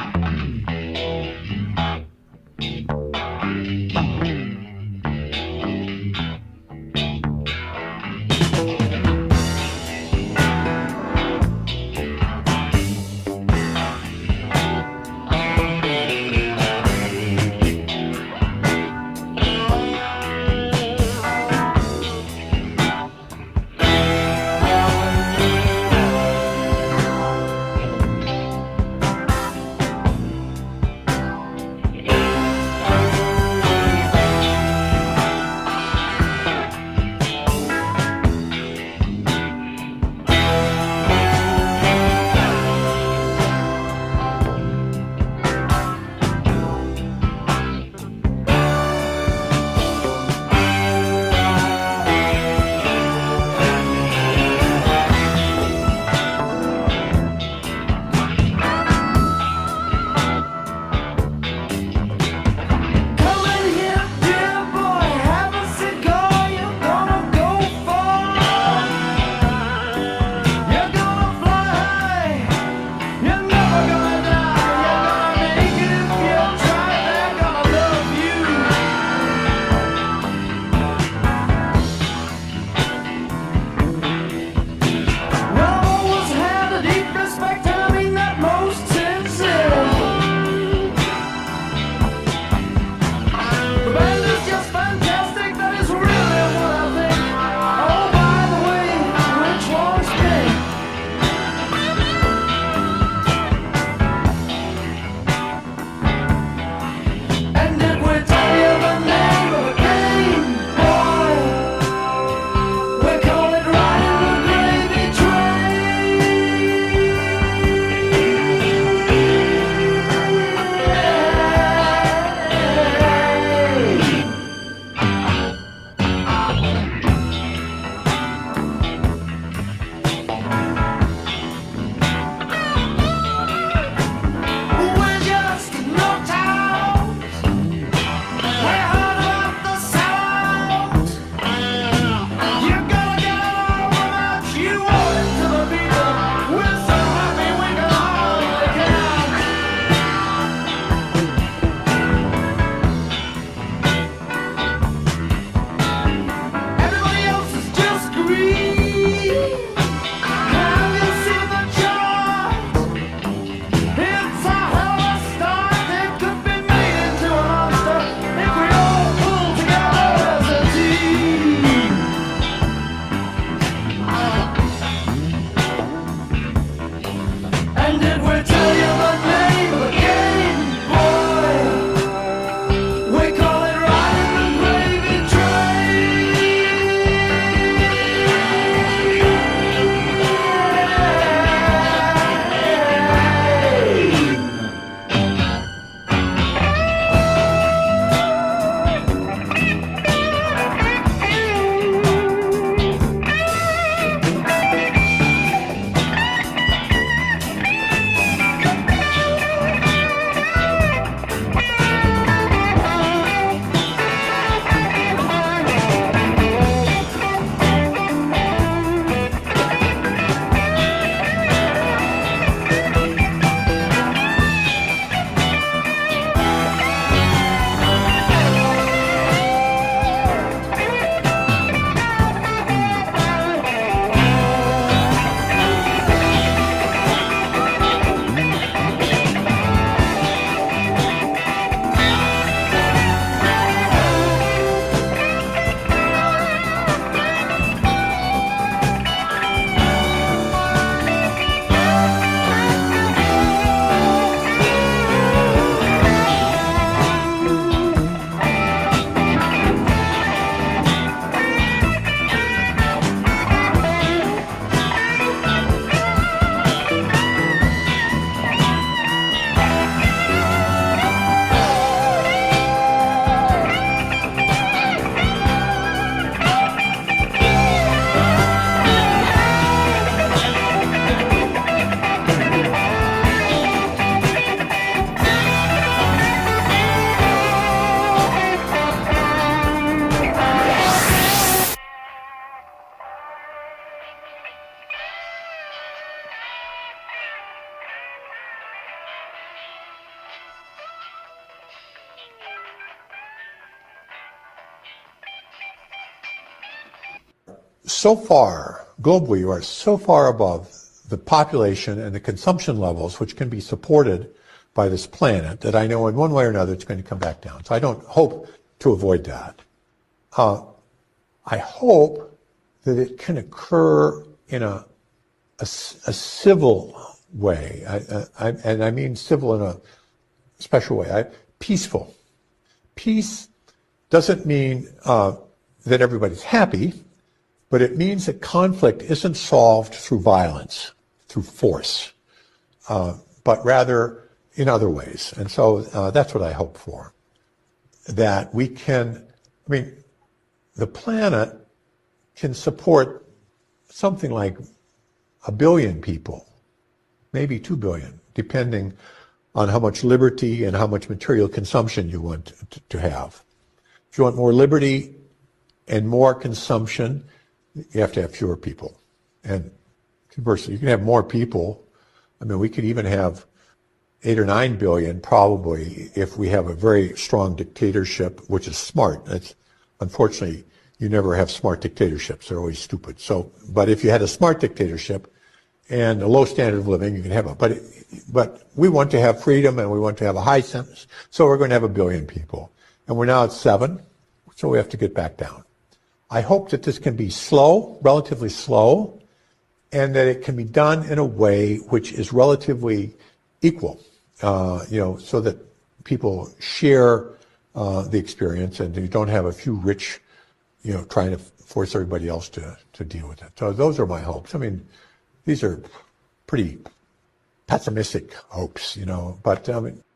so far, globally, you are so far above the population and the consumption levels which can be supported by this planet that I know in one way or another it's going to come back down. So I don't hope to avoid that. Uh, I hope that it can occur in a, a, a civil way, I, I, and I mean civil in a special way, I, peaceful. Peace doesn't mean uh, that everybody's happy, but it means that conflict isn't solved through violence, through force, uh, but rather in other ways. And so uh, that's what I hope for, that we can, I mean, the planet can support something like a billion people, maybe two billion, depending on how much liberty and how much material consumption you want to, to have. If you want more liberty and more consumption, you have to have fewer people. And conversely, you can have more people. I mean, we could even have eight or nine billion probably if we have a very strong dictatorship, which is smart. That's, unfortunately, you never have smart dictatorships. They're always stupid. So, but if you had a smart dictatorship and a low standard of living, you can have it. But, but we want to have freedom and we want to have a high sentence. So we're going to have a billion people. And we're now at seven, so we have to get back down. I hope that this can be slow, relatively slow, and that it can be done in a way which is relatively equal, uh, you know, so that people share uh, the experience and you don't have a few rich, you know, trying to force everybody else to, to deal with it. So those are my hopes. I mean, these are pretty pessimistic hopes, you know, but I mean...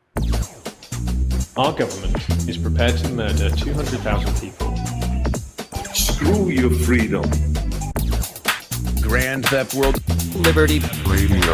Our government is prepared to murder two hundred thousand people. Screw your freedom. Grand Theft World Liberty Radio.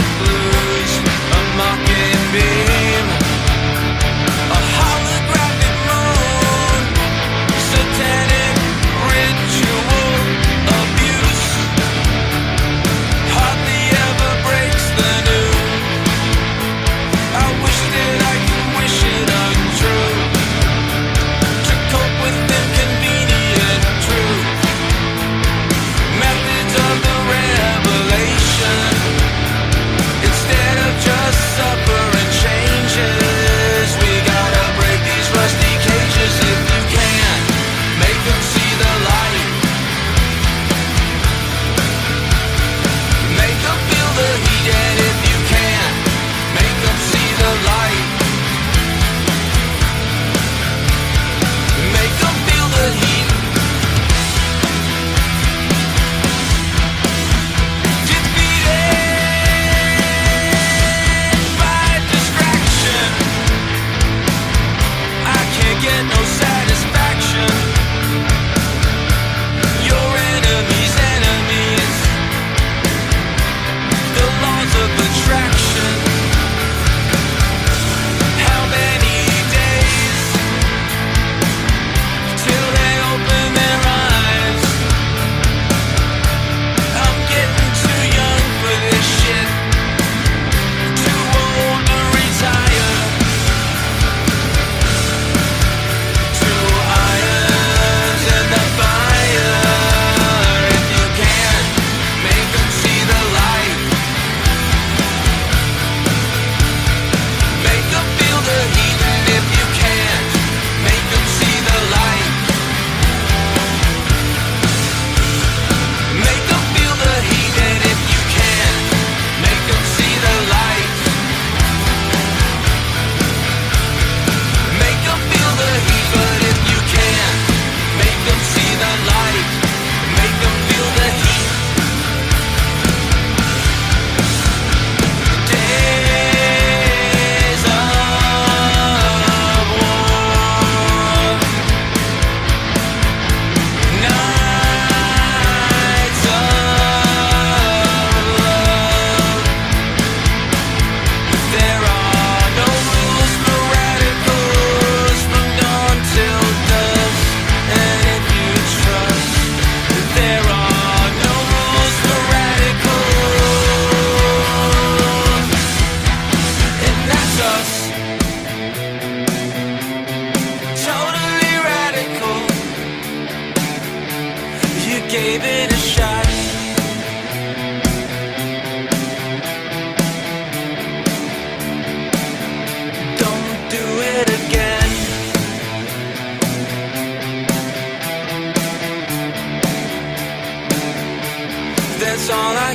A holographic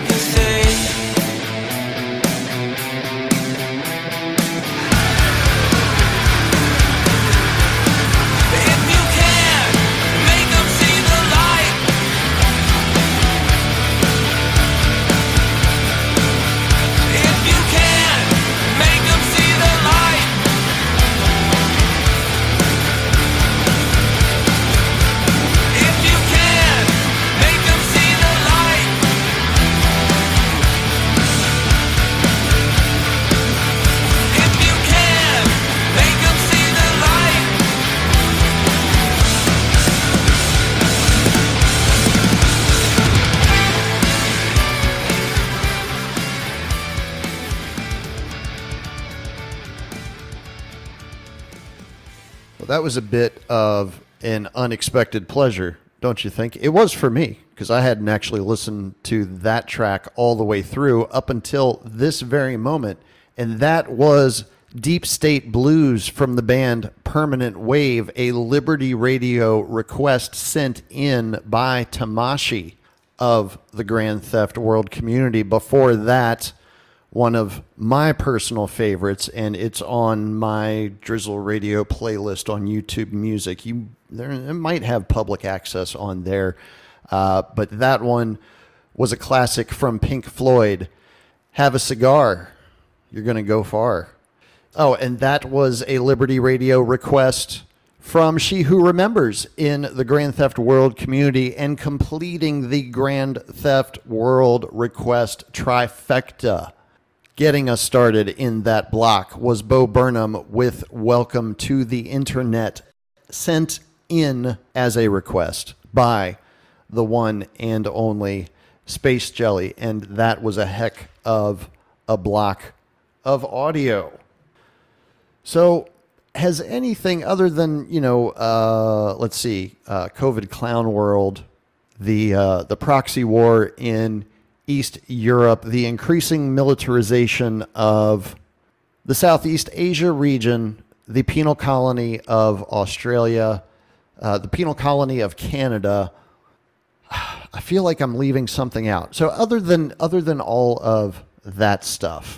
can say. If you can, make them see the light. If you can, make them see the light. If you can, make them see the light. If you can, make them see the light. Well, that was a bit of an unexpected pleasure, don't you think? It was for me, because I hadn't actually listened to that track all the way through up until this very moment, and that was Deep State Blues from the band Permanent Wave, a Liberty Radio request sent in by Tamashi of the Grand Theft World community. Before that, one of my personal favorites, and it's on my Drizzle Radio playlist on YouTube Music. You there it might have public access on there, uh, but that one was a classic from Pink Floyd. Have a cigar, you're gonna go far. Oh, and that was a Liberty Radio request from She Who Remembers in the Grand Theft World community, and completing the Grand Theft World request trifecta. Getting us started in that block was Bo Burnham with Welcome to the Internet, sent in as a request by the one and only Space Jelly, and that was a heck of a block of audio. So has anything other than, you know, uh, let's see, uh, COVID Clown World, the uh, the proxy war in East Europe, the increasing militarization of the Southeast Asia region, the penal colony of Australia, uh, the penal colony of Canada. I feel like I'm leaving something out. So other than other than all of that stuff,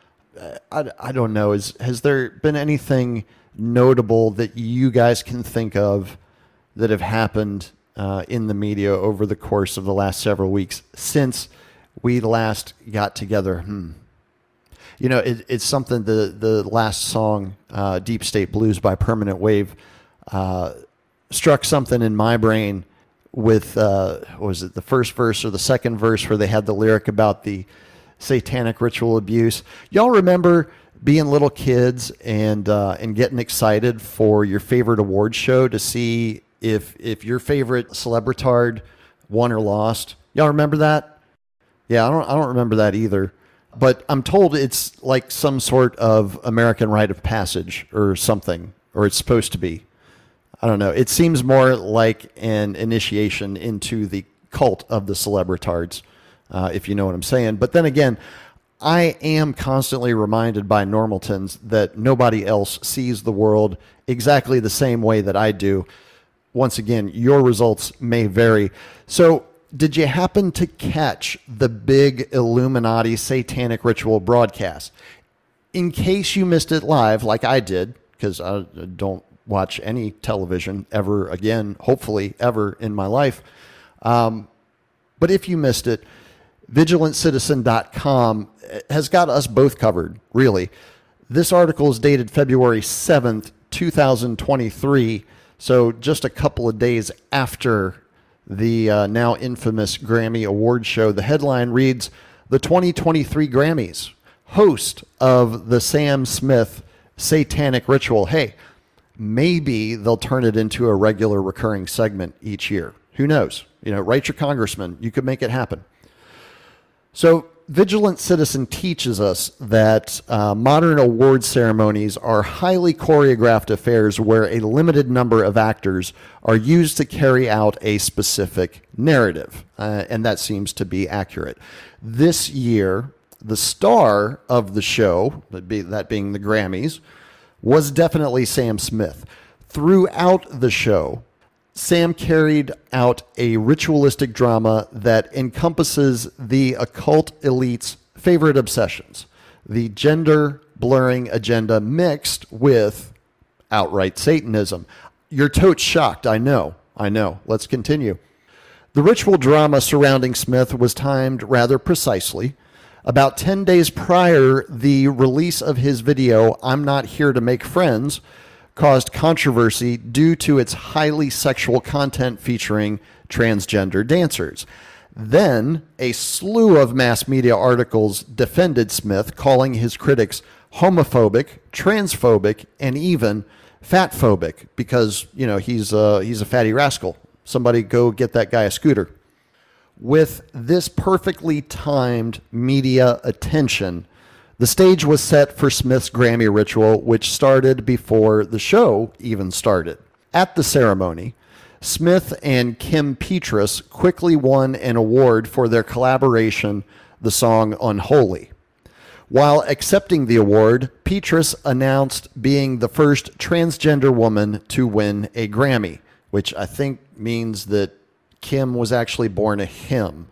I, I don't know. Is has there been anything notable that you guys can think of that have happened uh, in the media over the course of the last several weeks since we last got together? Hmm. You know, it, it's something, the, the last song, uh, Deep State Blues by Permanent Wave, uh, struck something in my brain with, uh, what was it, the first verse or the second verse where they had the lyric about the satanic ritual abuse. Y'all remember being little kids and uh, and getting excited for your favorite award show to see if if your favorite celebritard won or lost? Y'all remember that? Yeah, I don't I don't remember that either. But I'm told it's like some sort of American rite of passage or something, or it's supposed to be. I don't know. It seems more like an initiation into the cult of the celebritards, uh, if you know what I'm saying. But then again, I am constantly reminded by Normaltons that nobody else sees the world exactly the same way that I do. Once again, your results may vary. So, did you happen to catch the big Illuminati satanic ritual broadcast? In case you missed it live, like I did, because I don't watch any television ever again, hopefully ever in my life. Um, but if you missed it, vigilant citizen dot com has got us both covered, really. This article is dated February seventh, twenty twenty-three, so just a couple of days after the uh, now infamous Grammy Award show. The headline reads, "The twenty twenty-three Grammys, host of the Sam Smith satanic ritual." Hey, maybe they'll turn it into a regular recurring segment each year. Who knows? You know, write your congressman. You could make it happen. So Vigilant Citizen teaches us that uh, modern award ceremonies are highly choreographed affairs where a limited number of actors are used to carry out a specific narrative, uh, and that seems to be accurate. This year, the star of the show, that, be, that being the Grammys, was definitely Sam Smith. Throughout the show, Sam carried out a ritualistic drama that encompasses the occult elite's favorite obsessions, the gender blurring agenda mixed with outright Satanism. You're totes shocked, I know, I know. Let's continue. The ritual drama surrounding Smith was timed rather precisely. About ten days prior, the release of his video, I'm Not Here to Make Friends, caused controversy due to its highly sexual content featuring transgender dancers. Then, a slew of mass media articles defended Smith, calling his critics homophobic, transphobic, and even fatphobic because, you know, he's uh, he's a fatty rascal. Somebody go get that guy a scooter. With this perfectly timed media attention, the stage was set for Smith's Grammy ritual, which started before the show even started. At the ceremony, Smith and Kim Petras quickly won an award for their collaboration, the song Unholy. While accepting the award, Petras announced being the first transgender woman to win a Grammy, which I think means that Kim was actually born a him.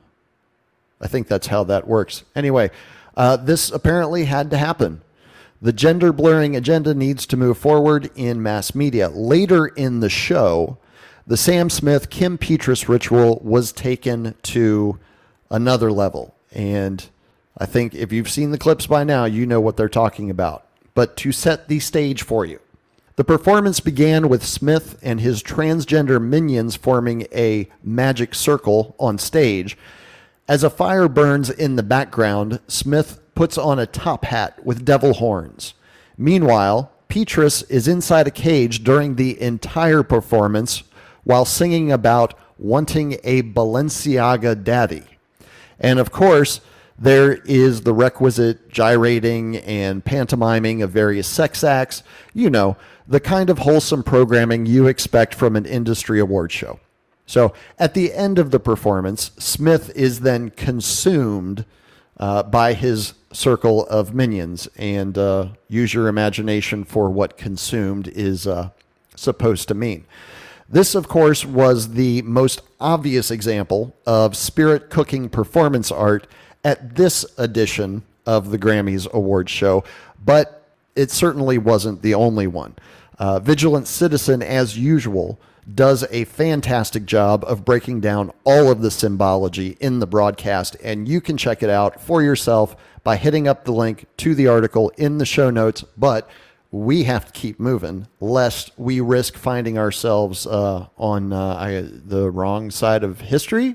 I think that's how that works. Anyway, uh, this apparently had to happen. The gender blurring agenda needs to move forward in mass media. Later in the show, the Sam Smith Kim Petras ritual was taken to another level. And I think if you've seen the clips by now, you know what they're talking about. But to set the stage for you, the performance began with Smith and his transgender minions forming a magic circle on stage. As a fire burns in the background, Smith puts on a top hat with devil horns. Meanwhile, Petras is inside a cage during the entire performance while singing about wanting a Balenciaga daddy. And of course, there is the requisite gyrating and pantomiming of various sex acts. You know, the kind of wholesome programming you expect from an industry award show. So at the end of the performance, Smith is then consumed uh, by his circle of minions. And uh, use your imagination for what consumed is uh, supposed to mean. This, of course, was the most obvious example of spirit cooking performance art at this edition of the Grammys Awards show, but it certainly wasn't the only one. Uh, Vigilant Citizen, as usual, does a fantastic job of breaking down all of the symbology in the broadcast, and you can check it out for yourself by hitting up the link to the article in the show notes, but we have to keep moving lest we risk finding ourselves uh, on uh, I, the wrong side of history.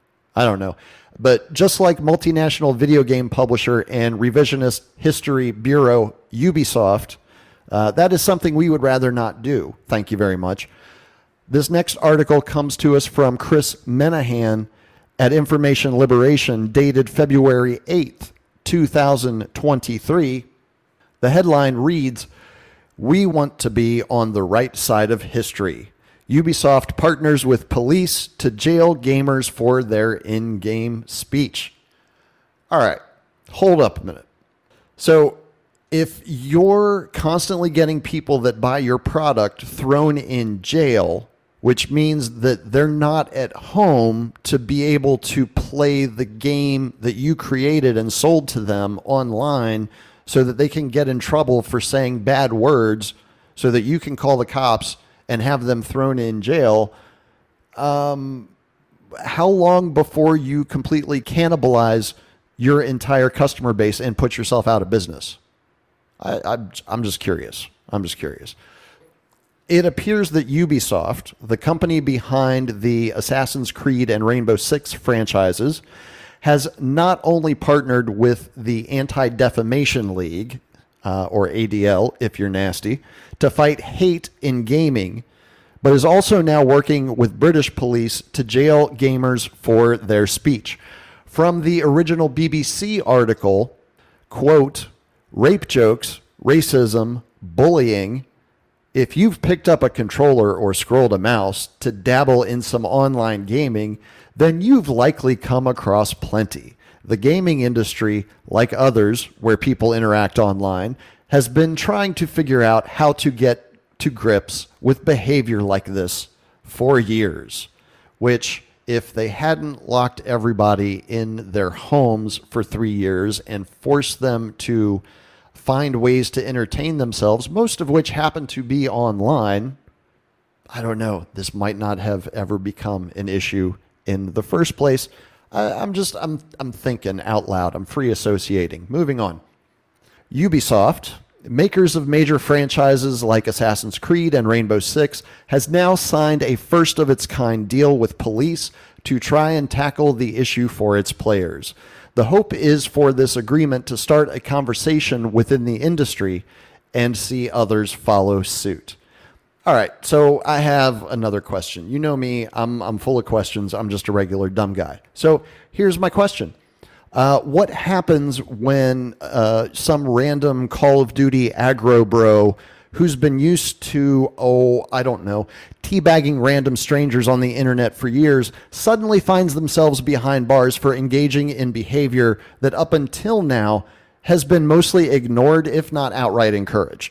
I don't know. But just like multinational video game publisher and revisionist history bureau Ubisoft, uh, that is something we would rather not do. Thank you very much. This next article comes to us from Chris Menahan at Information Liberation, dated February eighth, two thousand twenty-three. The headline reads, "We want to be on the right side of history. Ubisoft partners with police to jail gamers for their in-game speech." All right, hold up a minute. So if you're constantly getting people that buy your product thrown in jail, which means that they're not at home to be able to play the game that you created and sold to them online so that they can get in trouble for saying bad words so that you can call the cops and have them thrown in jail, um, how long before you completely cannibalize your entire customer base and put yourself out of business? I, I'm, I'm just curious. I'm just curious. It appears that Ubisoft, the company behind the Assassin's Creed and Rainbow Six franchises, has not only partnered with the Anti-Defamation League, uh, or A D L if you're nasty, to fight hate in gaming, but is also now working with British police to jail gamers for their speech. From the original B B C article, quote, "Rape jokes, racism, bullying. If you've picked up a controller or scrolled a mouse to dabble in some online gaming, then you've likely come across plenty. The gaming industry, like others where people interact online, has been trying to figure out how to get to grips with behavior like this for years, which if they hadn't locked everybody in their homes for three years and forced them to find ways to entertain themselves, most of which happen to be online, I don't know, this might not have ever become an issue in the first place. I, I'm just, I'm, I'm thinking out loud. I'm free associating. Moving on. Ubisoft, makers of major franchises like Assassin's Creed and Rainbow Six, has now signed a first-of-its-kind deal with police to try and tackle the issue for its players. The hope is for this agreement to start a conversation within the industry and see others follow suit. All right, so I have another question. You know me, I'm, I'm full of questions. I'm just a regular dumb guy. So here's my question. Uh, what happens when uh, some random Call of Duty aggro bro who's been used to, oh, I don't know, teabagging random strangers on the internet for years suddenly finds themselves behind bars for engaging in behavior that up until now has been mostly ignored, if not outright encouraged?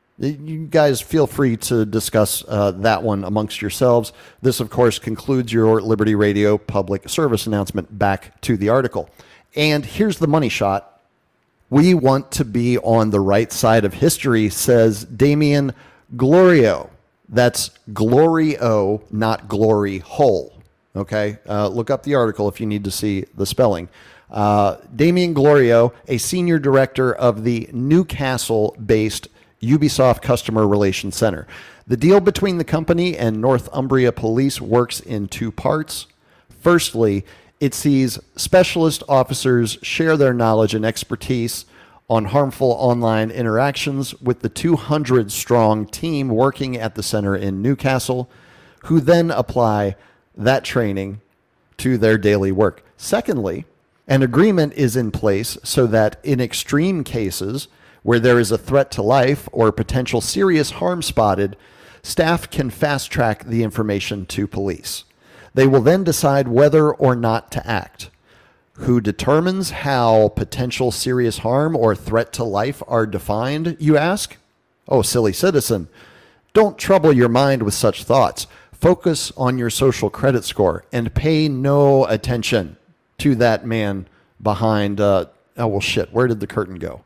You guys feel free to discuss uh, that one amongst yourselves. This, of course, concludes your Liberty Radio public service announcement. Back to the article. And here's the money shot. We want to be on the right side of history, says Damian Glorio. That's Glorio, not glory hole. Okay? Uh, look up the article if you need to see the spelling. Uh, Damian Glorio, a senior director of the Newcastle-based Ubisoft Customer Relations Center. The deal between the company and Northumbria Police works in two parts. Firstly, it sees specialist officers share their knowledge and expertise on harmful online interactions with the two hundred strong team working at the center in Newcastle, who then apply that training to their daily work. Secondly, an agreement is in place so that in extreme cases where there is a threat to life or potential serious harm spotted, staff can fast-track the information to police. They will then decide whether or not to act. Who determines how potential serious harm or threat to life are defined, you ask? Oh, silly citizen. Don't trouble your mind with such thoughts. Focus on your social credit score and pay no attention to that man behind, uh, oh, well, shit, where did the curtain go?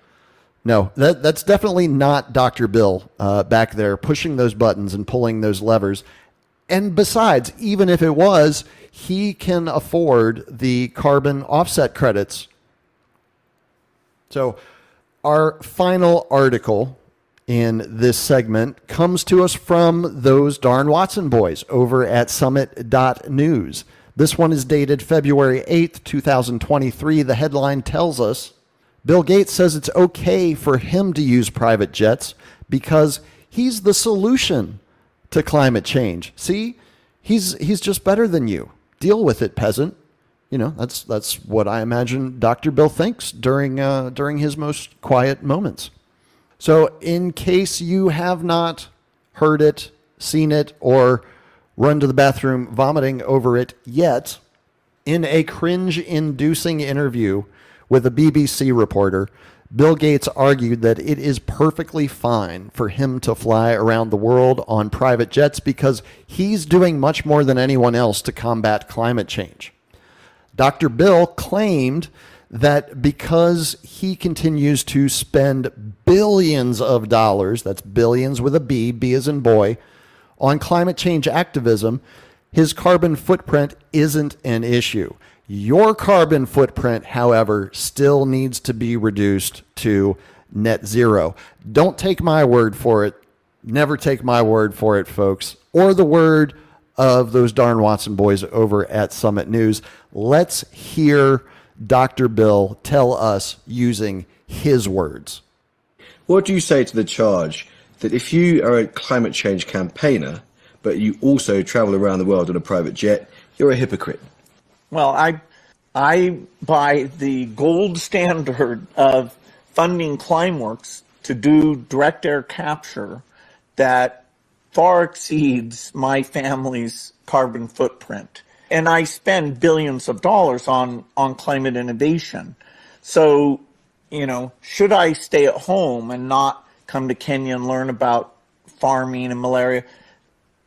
No, that, that's definitely not Doctor Bill uh, back there pushing those buttons and pulling those levers. And besides, even if it was, he can afford the carbon offset credits. So our final article in this segment comes to us from those darn Watson boys over at summit dot news. This one is dated February eighth, twenty twenty-three. The headline tells us, Bill Gates says it's okay for him to use private jets because he's the solution to climate change. See, he's he's just better than you. Deal with it, peasant. You know, that's that's what I imagine Doctor Bill thinks during uh, during his most quiet moments. So in case you have not heard it, seen it, or run to the bathroom vomiting over it yet, in a cringe-inducing interview with a B B C reporter, Bill Gates argued that it is perfectly fine for him to fly around the world on private jets because he's doing much more than anyone else to combat climate change. Doctor Bill claimed that because he continues to spend billions of dollars, that's billions with a B, B as in boy, on climate change activism, his carbon footprint isn't an issue. Your carbon footprint, however, still needs to be reduced to net zero. Don't take my word for it. Never take my word for it, folks, or the word of those darn Watson boys over at Summit News. Let's hear Doctor Bill tell us using his words. What do you say to the charge that if you are a climate change campaigner, but you also travel around the world on a private jet, you're a hypocrite? Well, I, I buy the gold standard of funding Climeworks to do direct air capture that far exceeds my family's carbon footprint. And I spend billions of dollars on, on climate innovation. So, you know, should I stay at home and not come to Kenya and learn about farming and malaria?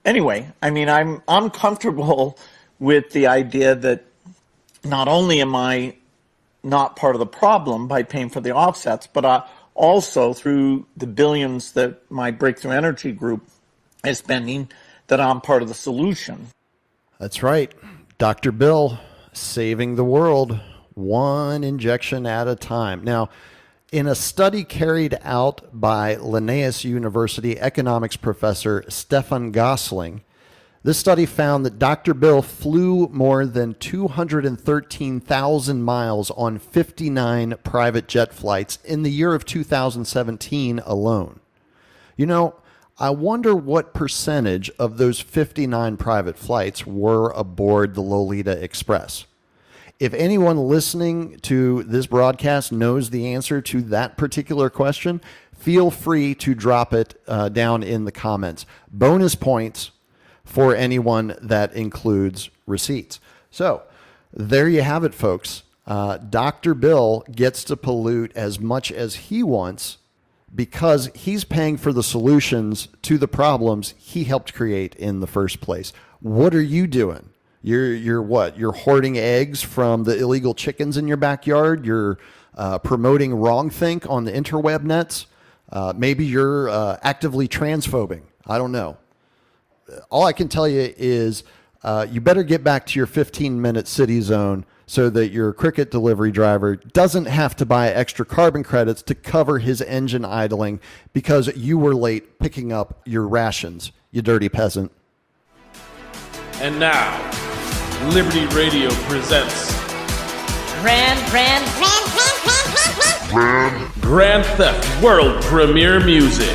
anyway, I mean, I'm I'm comfortable with the idea that not only am I not part of the problem by paying for the offsets, but uh, also through the billions that my Breakthrough Energy group is spending, that I'm part of the solution. That's right. Doctor Bill, saving the world one injection at a time. Now, in a study carried out by Linnaeus University economics professor Stefan Gosling, this study found that Doctor Bill flew more than two hundred thirteen thousand miles on fifty-nine private jet flights in the year of two thousand seventeen alone. You know, I wonder what percentage of those fifty-nine private flights were aboard the Lolita Express. If anyone listening to this broadcast knows the answer to that particular question, feel free to drop it uh, down in the comments. Bonus points for anyone that includes receipts. So there you have it, folks. Uh, Doctor Bill gets to pollute as much as he wants because he's paying for the solutions to the problems he helped create in the first place. What are you doing? You're you're what? You're hoarding eggs from the illegal chickens in your backyard. You're uh, promoting wrongthink on the interweb nets. Uh, maybe you're uh, actively transphobing. I don't know. All I can tell you is uh, you better get back to your fifteen-minute city zone so that your Cricket delivery driver doesn't have to buy extra carbon credits to cover his engine idling because you were late picking up your rations, you dirty peasant. And now, Liberty Radio presents Grand, grand, grand, grand, grand, grand. Grand Theft World Premiere Music.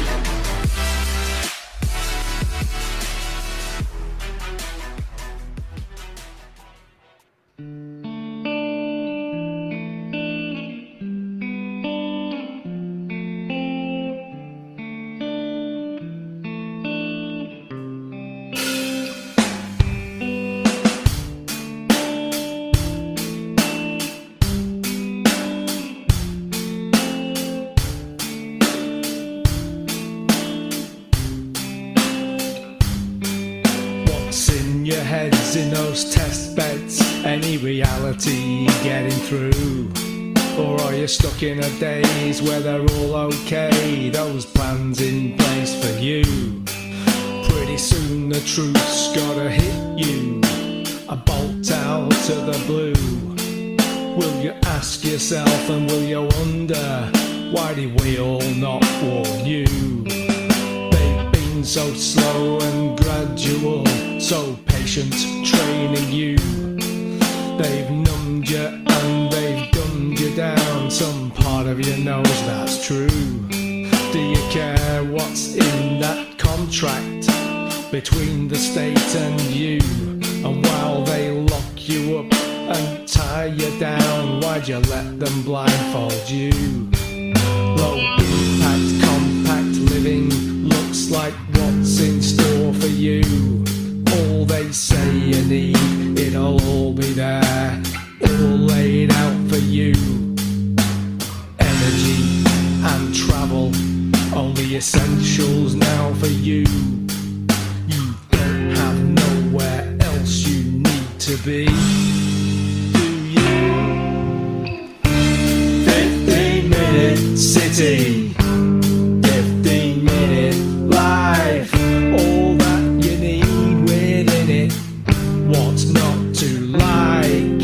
In those test beds, any reality getting through? Or are you stuck in a daze where they're all okay, those plans in place for you? Pretty soon the truth's gotta hit you, a bolt out of the blue. Will you ask yourself and will you wonder, why did we all not warn you? They've been so slow and gradual, so patient training you. They've numbed you and they've dumbed you down. Some part of you knows that's true. Do you care what's in that contract between the state and you? And while they lock you up and tie you down, why'd you let them blindfold you? Low impact, compact living looks like what's in store for you. All they say you need, it'll all be there, all laid out for you. Energy and travel, only essentials now for you. You don't have nowhere else you need to be, do you? fifteen minute city, fifteen minute life, all that you need within it. What's not to like?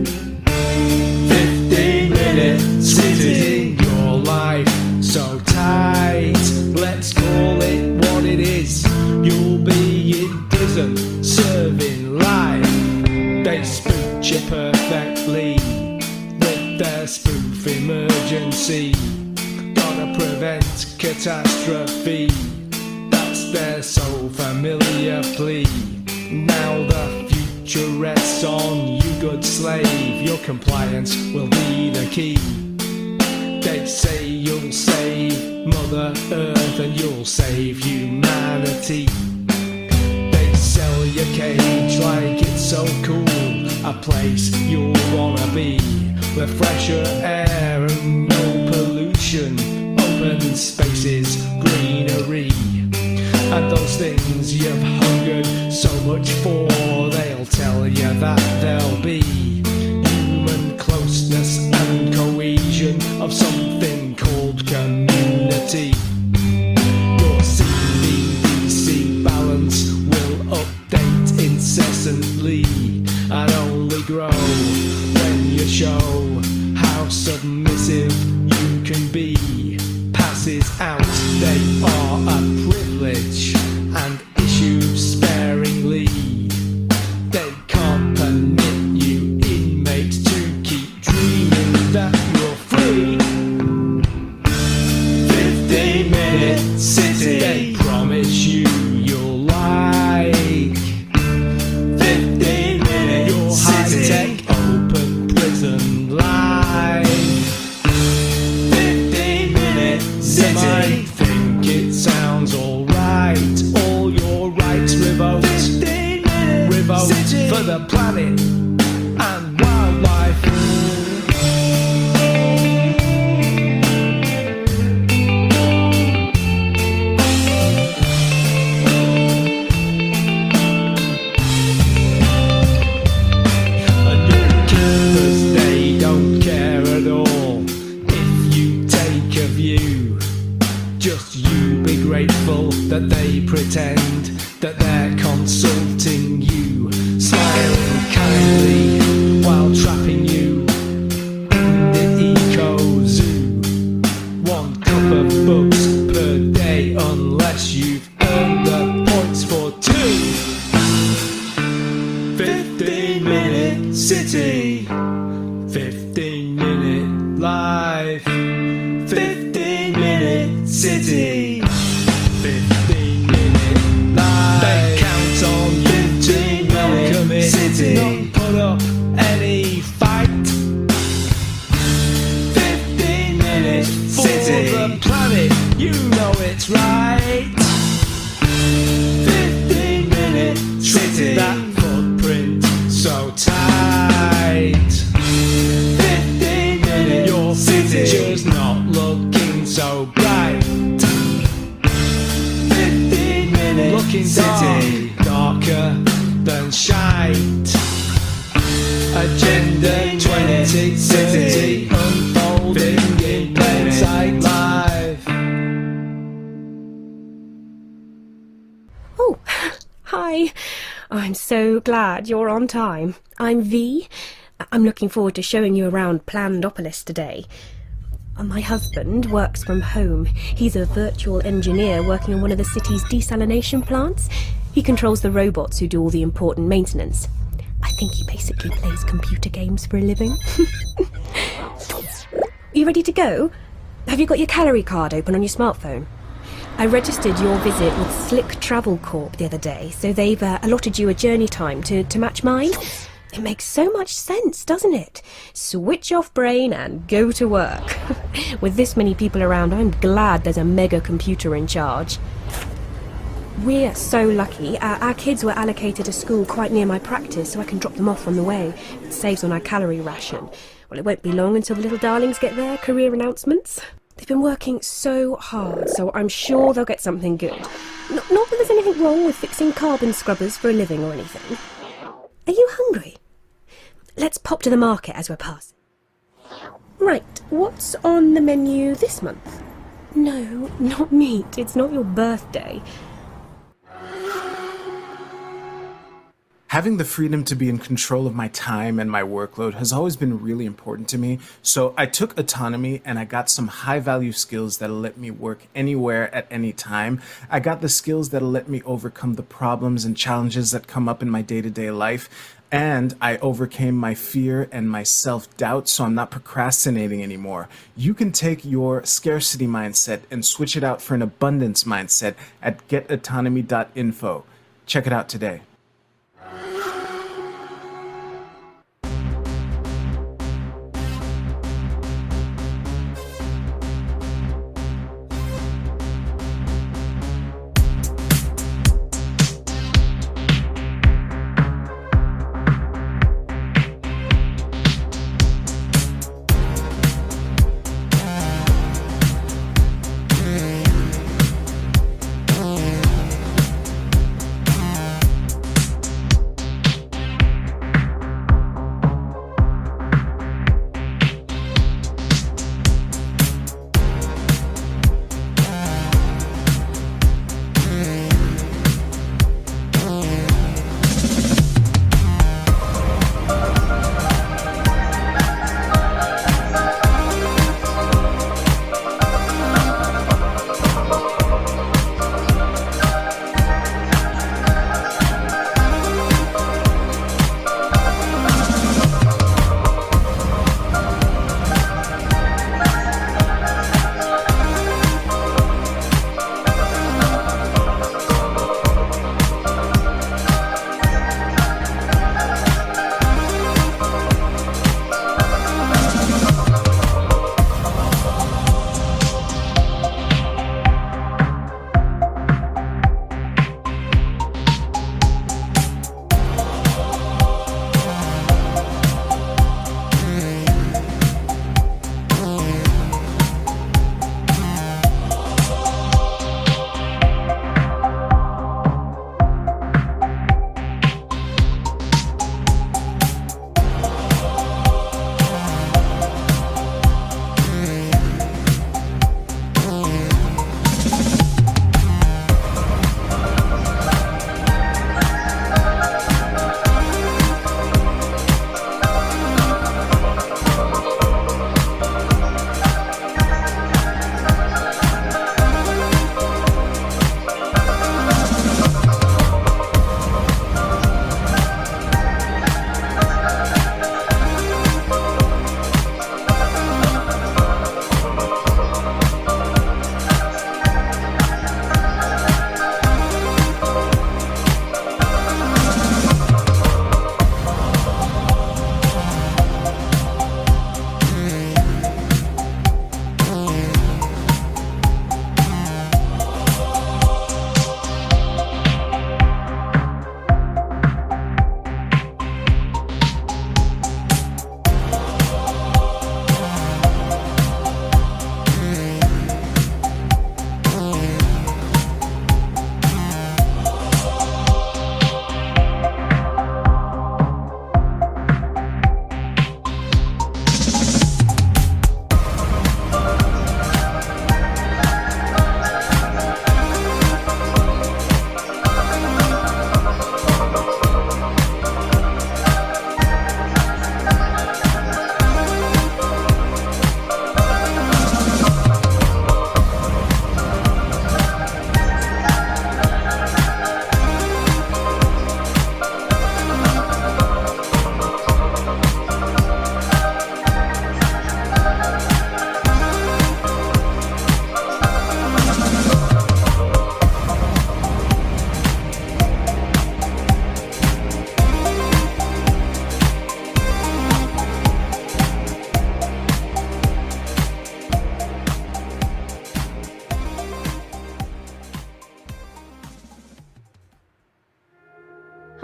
fifteen minute city, your life so tight. Let's call it what it is. You'll be in prison serving life. They spook you perfectly with their spoof emergency. Gotta prevent catastrophe, that's their so familiar plea. Now the future rests on you, good slave. Your compliance will be the key. They say you'll save Mother Earth and you'll save humanity. They sell your cage like it's so cool, a place you'll wanna be, with fresher air and no pollution, open spaces, greenery. And those things you've hungered so much for, they'll tell you that there'll be human closeness and cohesion of something called community. Your C B D C balance will update incessantly and only grow when you show how submissive you can be. Passes out, they are a privilege and issued sparingly. They can't permit you inmates to keep dreaming that you're free. Fifteen minute city, they promise you you'll like. Fifteen minute your high-tech open prison life. Fifteen minute city, you might think it sounds alright. All your rights revoked. Fifteen minute revoked city for the planet and wildlife. Because they don't care at all if you take a view. Just you be grateful that they pretend that they're consulting you, smiling kindly while trapping you in the eco zoo. One cup of books per day unless you've earned the points for two. Fifteen minute city, fifteen minute life. Fifteen minute city, fifteen minute life. They count on you to welcome it, city, not put up any fight. Fifteen minutes city for the planet, you know it's right. Fifteen minute city, that footprint so tight. Fifteen minute, your future's not looking so bright. Fifteen minute looking city, dark, darker than shite. Agenda twenty thirty unfolding in plain sight live. Oh, hi. I'm so glad you're on time. I'm V. I'm looking forward to showing you around Plandopolis today. My husband works from home. He's a virtual engineer working on one of the city's desalination plants. He controls the robots who do all the important maintenance. I think he basically plays computer games for a living. You ready to go? Have you got your calorie card open on your smartphone? I registered your visit with Slick Travel Corp the other day, so they've uh, allotted you a journey time to, to match mine. It makes so much sense, doesn't it? Switch off brain and go to work. With this many people around, I'm glad there's a mega computer in charge. We're so lucky. Our, our kids were allocated a school quite near my practice, so I can drop them off on the way. It saves on our calorie ration. Well, it won't be long until the little darlings get their career announcements. They've been working so hard, so I'm sure they'll get something good. N- not that there's anything wrong with fixing carbon scrubbers for a living or anything. Are you hungry? Let's pop to the market as we're passing. Right, what's on the menu this month? No, not meat. It's not your birthday. Having the freedom to be in control of my time and my workload has always been really important to me, so I took autonomy and I got some high-value skills that'll let me work anywhere at any time. I got the skills that'll let me overcome the problems and challenges that come up in my day-to-day life, and I overcame my fear and my self-doubt, so I'm not procrastinating anymore. You can take your scarcity mindset and switch it out for an abundance mindset at get autonomy dot info. Check it out today.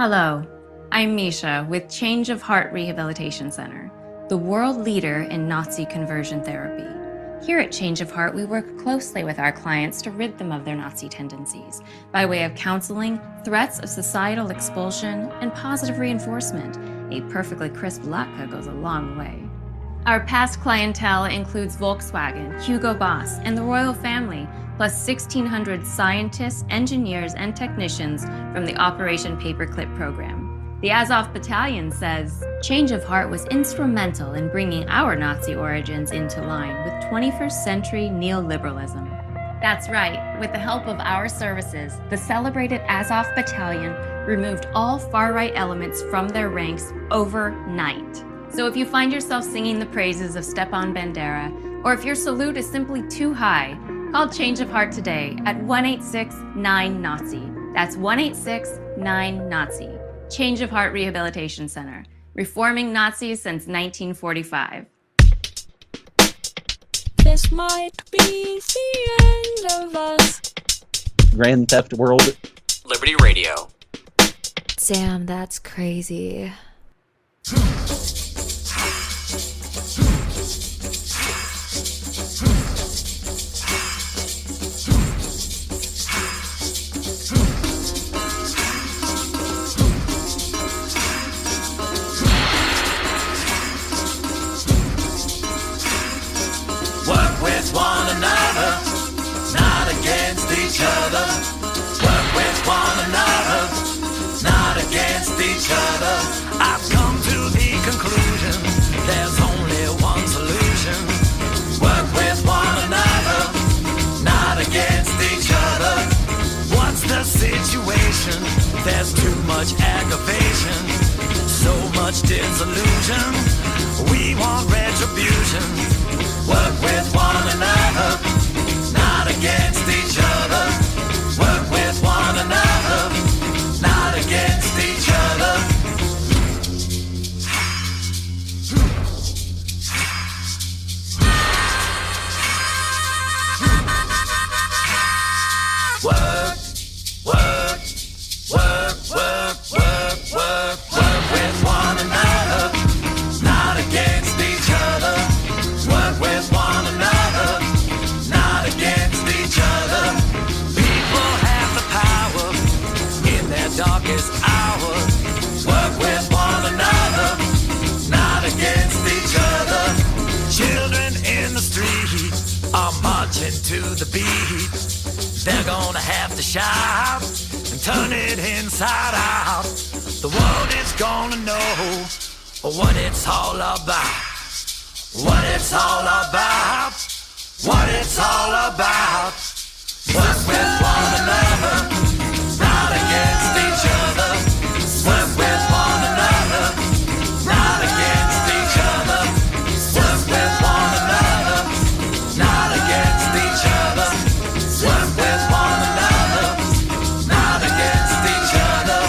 Hello, I'm Misha with Change of Heart Rehabilitation Center, the world leader in Nazi conversion therapy. Here at Change of Heart, we work closely with our clients to rid them of their Nazi tendencies by way of counseling, threats of societal expulsion, and positive reinforcement. A perfectly crisp latke goes a long way. Our past clientele includes Volkswagen, Hugo Boss, and the royal family, plus sixteen hundred scientists, engineers, and technicians from the Operation Paperclip program. The Azov Battalion says, Change of Heart was instrumental in bringing our Nazi origins into line with twenty-first century neoliberalism. That's right, with the help of our services, the celebrated Azov Battalion removed all far-right elements from their ranks overnight. So if you find yourself singing the praises of Stepan Bandera, or if your salute is simply too high, call Change of Heart today at one eight six nine Nazi. That's one eight six nine Nazi. Change of Heart Rehabilitation Center, reforming Nazis since nineteen forty-five. This might be the end of us. Grand Theft World. Liberty Radio. Damn, that's crazy. Work with one another, not against each other. Work with one another, not against each other. I've come to the conclusion there's only one solution. Work with one another, not against each other. What's the situation? There's too much aggravation, so much disillusion. We want retribution. Work with one another, not against each other. Work with one another, not against each other. Work, work, work, work, work, work, work with one another, not against each other. Work with one another, not against each other. People have the power in their darkest hour. Work with one another, not against each other. Children in the street are marching to the beat. They're gonna have to shout and turn it inside out. The world is gonna know what it's all about. What it's all about, what it's all about. Work with one another, not against each other. Work with one another, not against each other. Work with one another, not against each other. Work with one another, not against each other.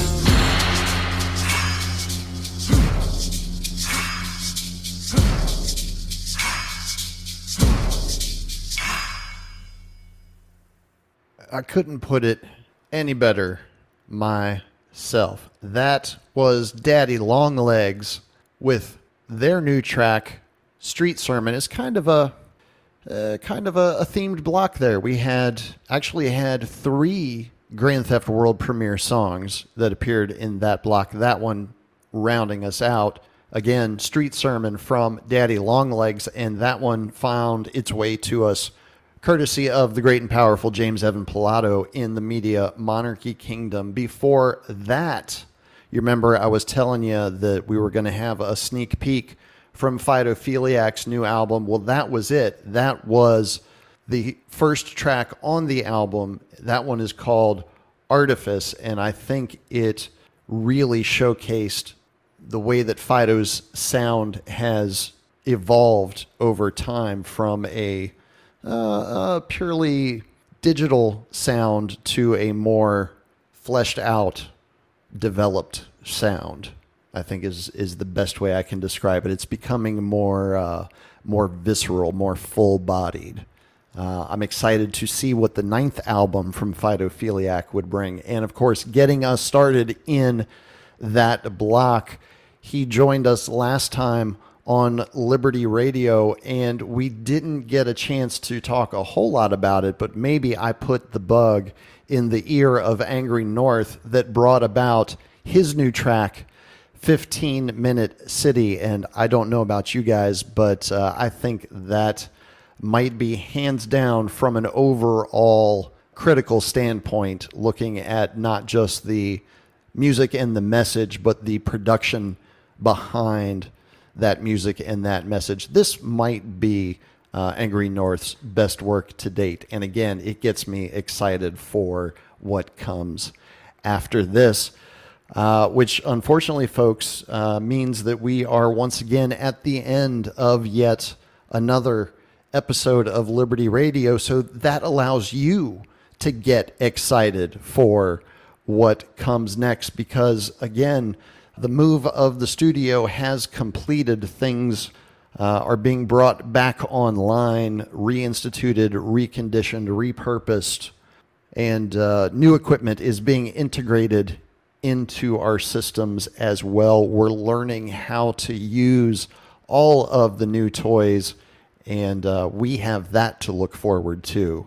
I couldn't put it any better myself. That was Daddy Longlegs with their new track, Street Sermon. It's kind of a uh, kind of a, a themed block there. We had actually had three Grand Theft World premiere songs that appeared in that block. That one rounding us out. Again, Street Sermon from Daddy Longlegs, and that one found its way to us courtesy of the great and powerful James Evan Pilato in the Media Monarchy Kingdom. Before that, you remember I was telling you that we were going to have a sneak peek from Phytophiliac's new album. Well, that was it. That was the first track on the album. That one is called Artifice, and I think it really showcased the way that Phyto's sound has evolved over time from a Uh, a purely digital sound to a more fleshed out, developed sound, I think is is the best way I can describe it. It's becoming more uh, more visceral, more full bodied. Uh, I'm excited to see what the ninth album from Phytophiliac would bring. And of course, getting us started in that block, he joined us last time on Liberty Radio, and we didn't get a chance to talk a whole lot about it, but maybe I put the bug in the ear of Angry North that brought about his new track, fifteen minute City. And I don't know about you guys, but uh, I think that might be hands down from an overall critical standpoint, looking at not just the music and the message, but the production behind that music and that message. This might be uh, Angry North's best work to date. And again, it gets me excited for what comes after this, uh, which unfortunately, folks, uh, means that we are once again at the end of yet another episode of Liberty Radio. So that allows you to get excited for what comes next, because again, the move of the studio has completed. Things uh, are being brought back online, reinstituted, reconditioned, repurposed, and uh, new equipment is being integrated into our systems as well. We're learning how to use all of the new toys, and uh, we have that to look forward to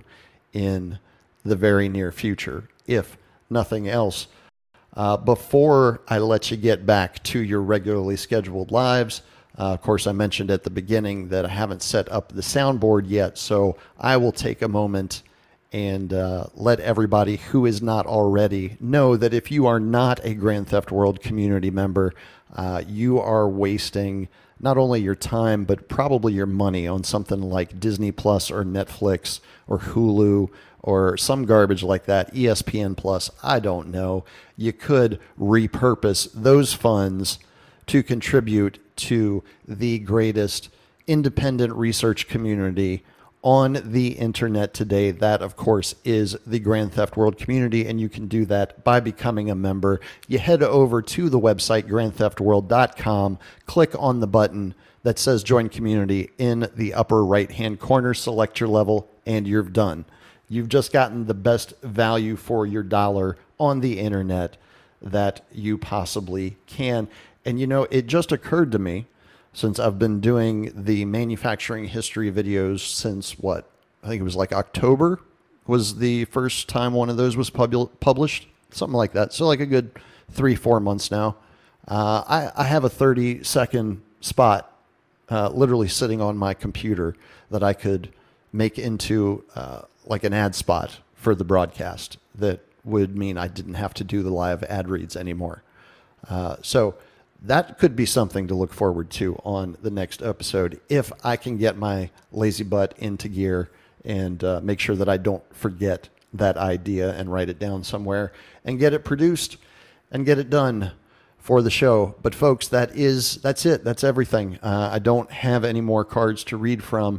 in the very near future, if nothing else. Uh, before I let you get back to your regularly scheduled lives, uh, of course, I mentioned at the beginning that I haven't set up the soundboard yet, so I will take a moment and uh, let everybody who is not already know that if you are not a Grand Theft World community member, uh, you are wasting not only your time, but probably your money on something like Disney Plus or Netflix or Hulu or some garbage like that, E S P N Plus, I don't know. You could repurpose those funds to contribute to the greatest independent research community on the internet today. That, of course, is the Grand Theft World community, and you can do that by becoming a member. You head over to the website, grand theft world dot com, click on the button that says Join Community in the upper right-hand corner, select your level, and you're done. You've just gotten the best value for your dollar on the internet that you possibly can. And, you know, it just occurred to me, since I've been doing the manufacturing history videos since what? I think it was like October was the first time one of those was pub- published, something like that. So like a good three, four months now. Uh, I, I have a thirty second spot uh, literally sitting on my computer that I could make into uh, like an ad spot for the broadcast that would mean I didn't have to do the live ad reads anymore. Uh, so that could be something to look forward to on the next episode if I can get my lazy butt into gear and uh, make sure that I don't forget that idea and write it down somewhere and get it produced and get it done for the show. But folks, that is, that's it. That's everything. Uh, I don't have any more cards to read from.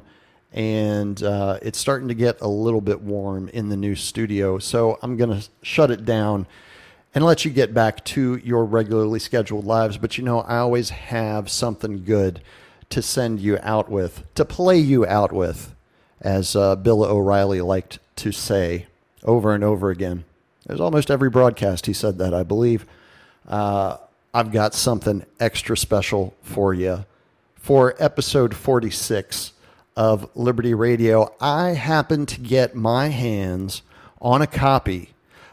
And uh, it's starting to get a little bit warm in the new studio. So I'm going to shut it down and let you get back to your regularly scheduled lives. But, you know, I always have something good to send you out with, to play you out with, as uh, Bill O'Reilly liked to say over and over again. There's almost every broadcast he said that, I believe. Uh, I've got something extra special for you for episode forty-six of Liberty Radio. I happened to get my hands on a copy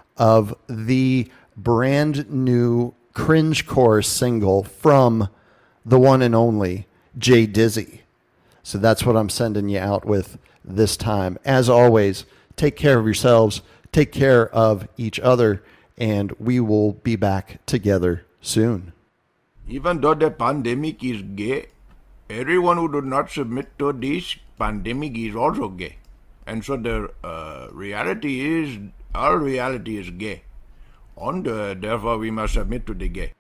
of the brand new cringecore single from the one and only Jay Dizzy. So that's what I'm sending you out with this time. As always, take care of yourselves, take care of each other, and we will be back together soon. Even though the pandemic is gay, everyone who does not submit to this pandemic is also gay. And so the uh, reality is, our reality is gay. And uh, therefore we must submit to the gay.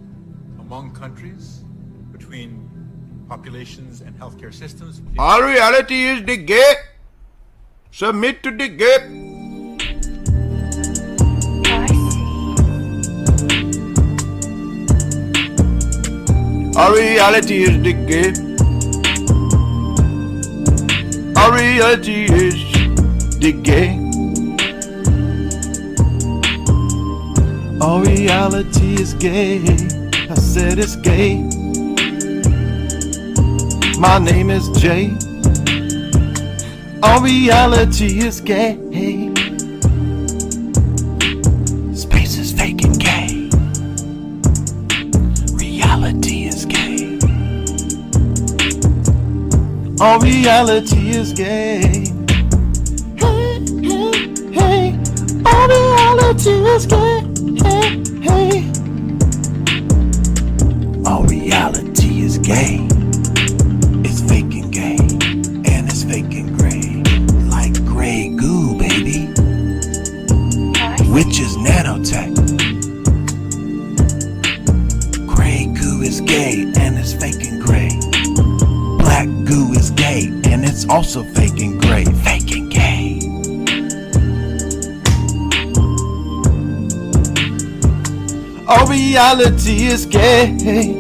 Among countries, between populations and healthcare systems. Our reality is the gay. Submit to the gay. Our reality is the gay. Our Our reality is the gay. Our reality is gay. I said it's gay. My name is Jay. Our reality is gay. Space is fake and gay. Reality is gay. Our reality is gay. Hey, hey, hey. Our reality is gay. Hey, hey. Our reality is gay. It's fake and gay. And it's fake and gray. Like gray goo, baby. Which is nanotech. Gray goo is gay and it's fake and gray. Black goo is gay and it's also fake and gray. Fake and gay. Our reality is gay.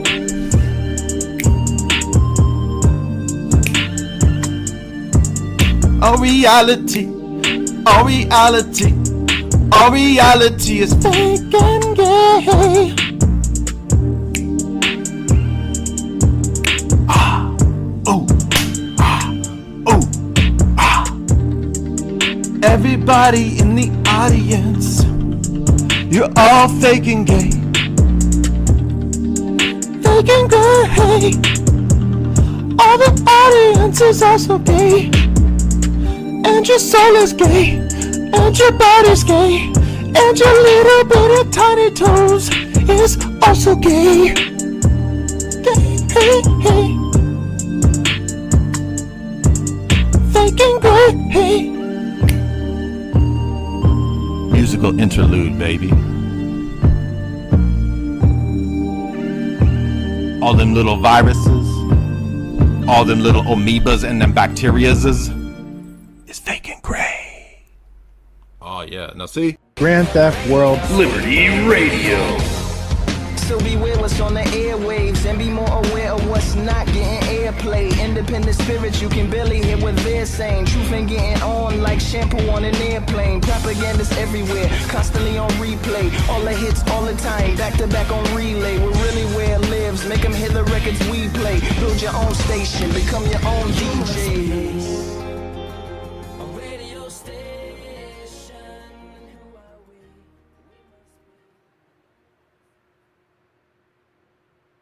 Our reality, our reality, our reality is fake and gay. Ah, oh, ah, oh, ah. Everybody in the audience, you're all fake and gay. Fake and gay. All the audience is also gay. And your soul is gay, and your body's gay, and your little bit of tiny toes is also gay. Gay, hey, hey. Fake and gray, hey. Musical interlude, baby. All them little viruses, all them little amoebas and them bacterias. It's fake and gray. Oh yeah, now see? Grand Theft World Liberty Radio. So beware what's on the airwaves and be more aware of what's not getting airplay. Independent spirits, you can barely hear what they're saying. Truth ain't getting on like shampoo on an airplane. Propaganda's everywhere, constantly on replay. All the hits, all the time, back to back on relay. We're really where it lives, make them hear the records we play. Build your own station, become your own D J.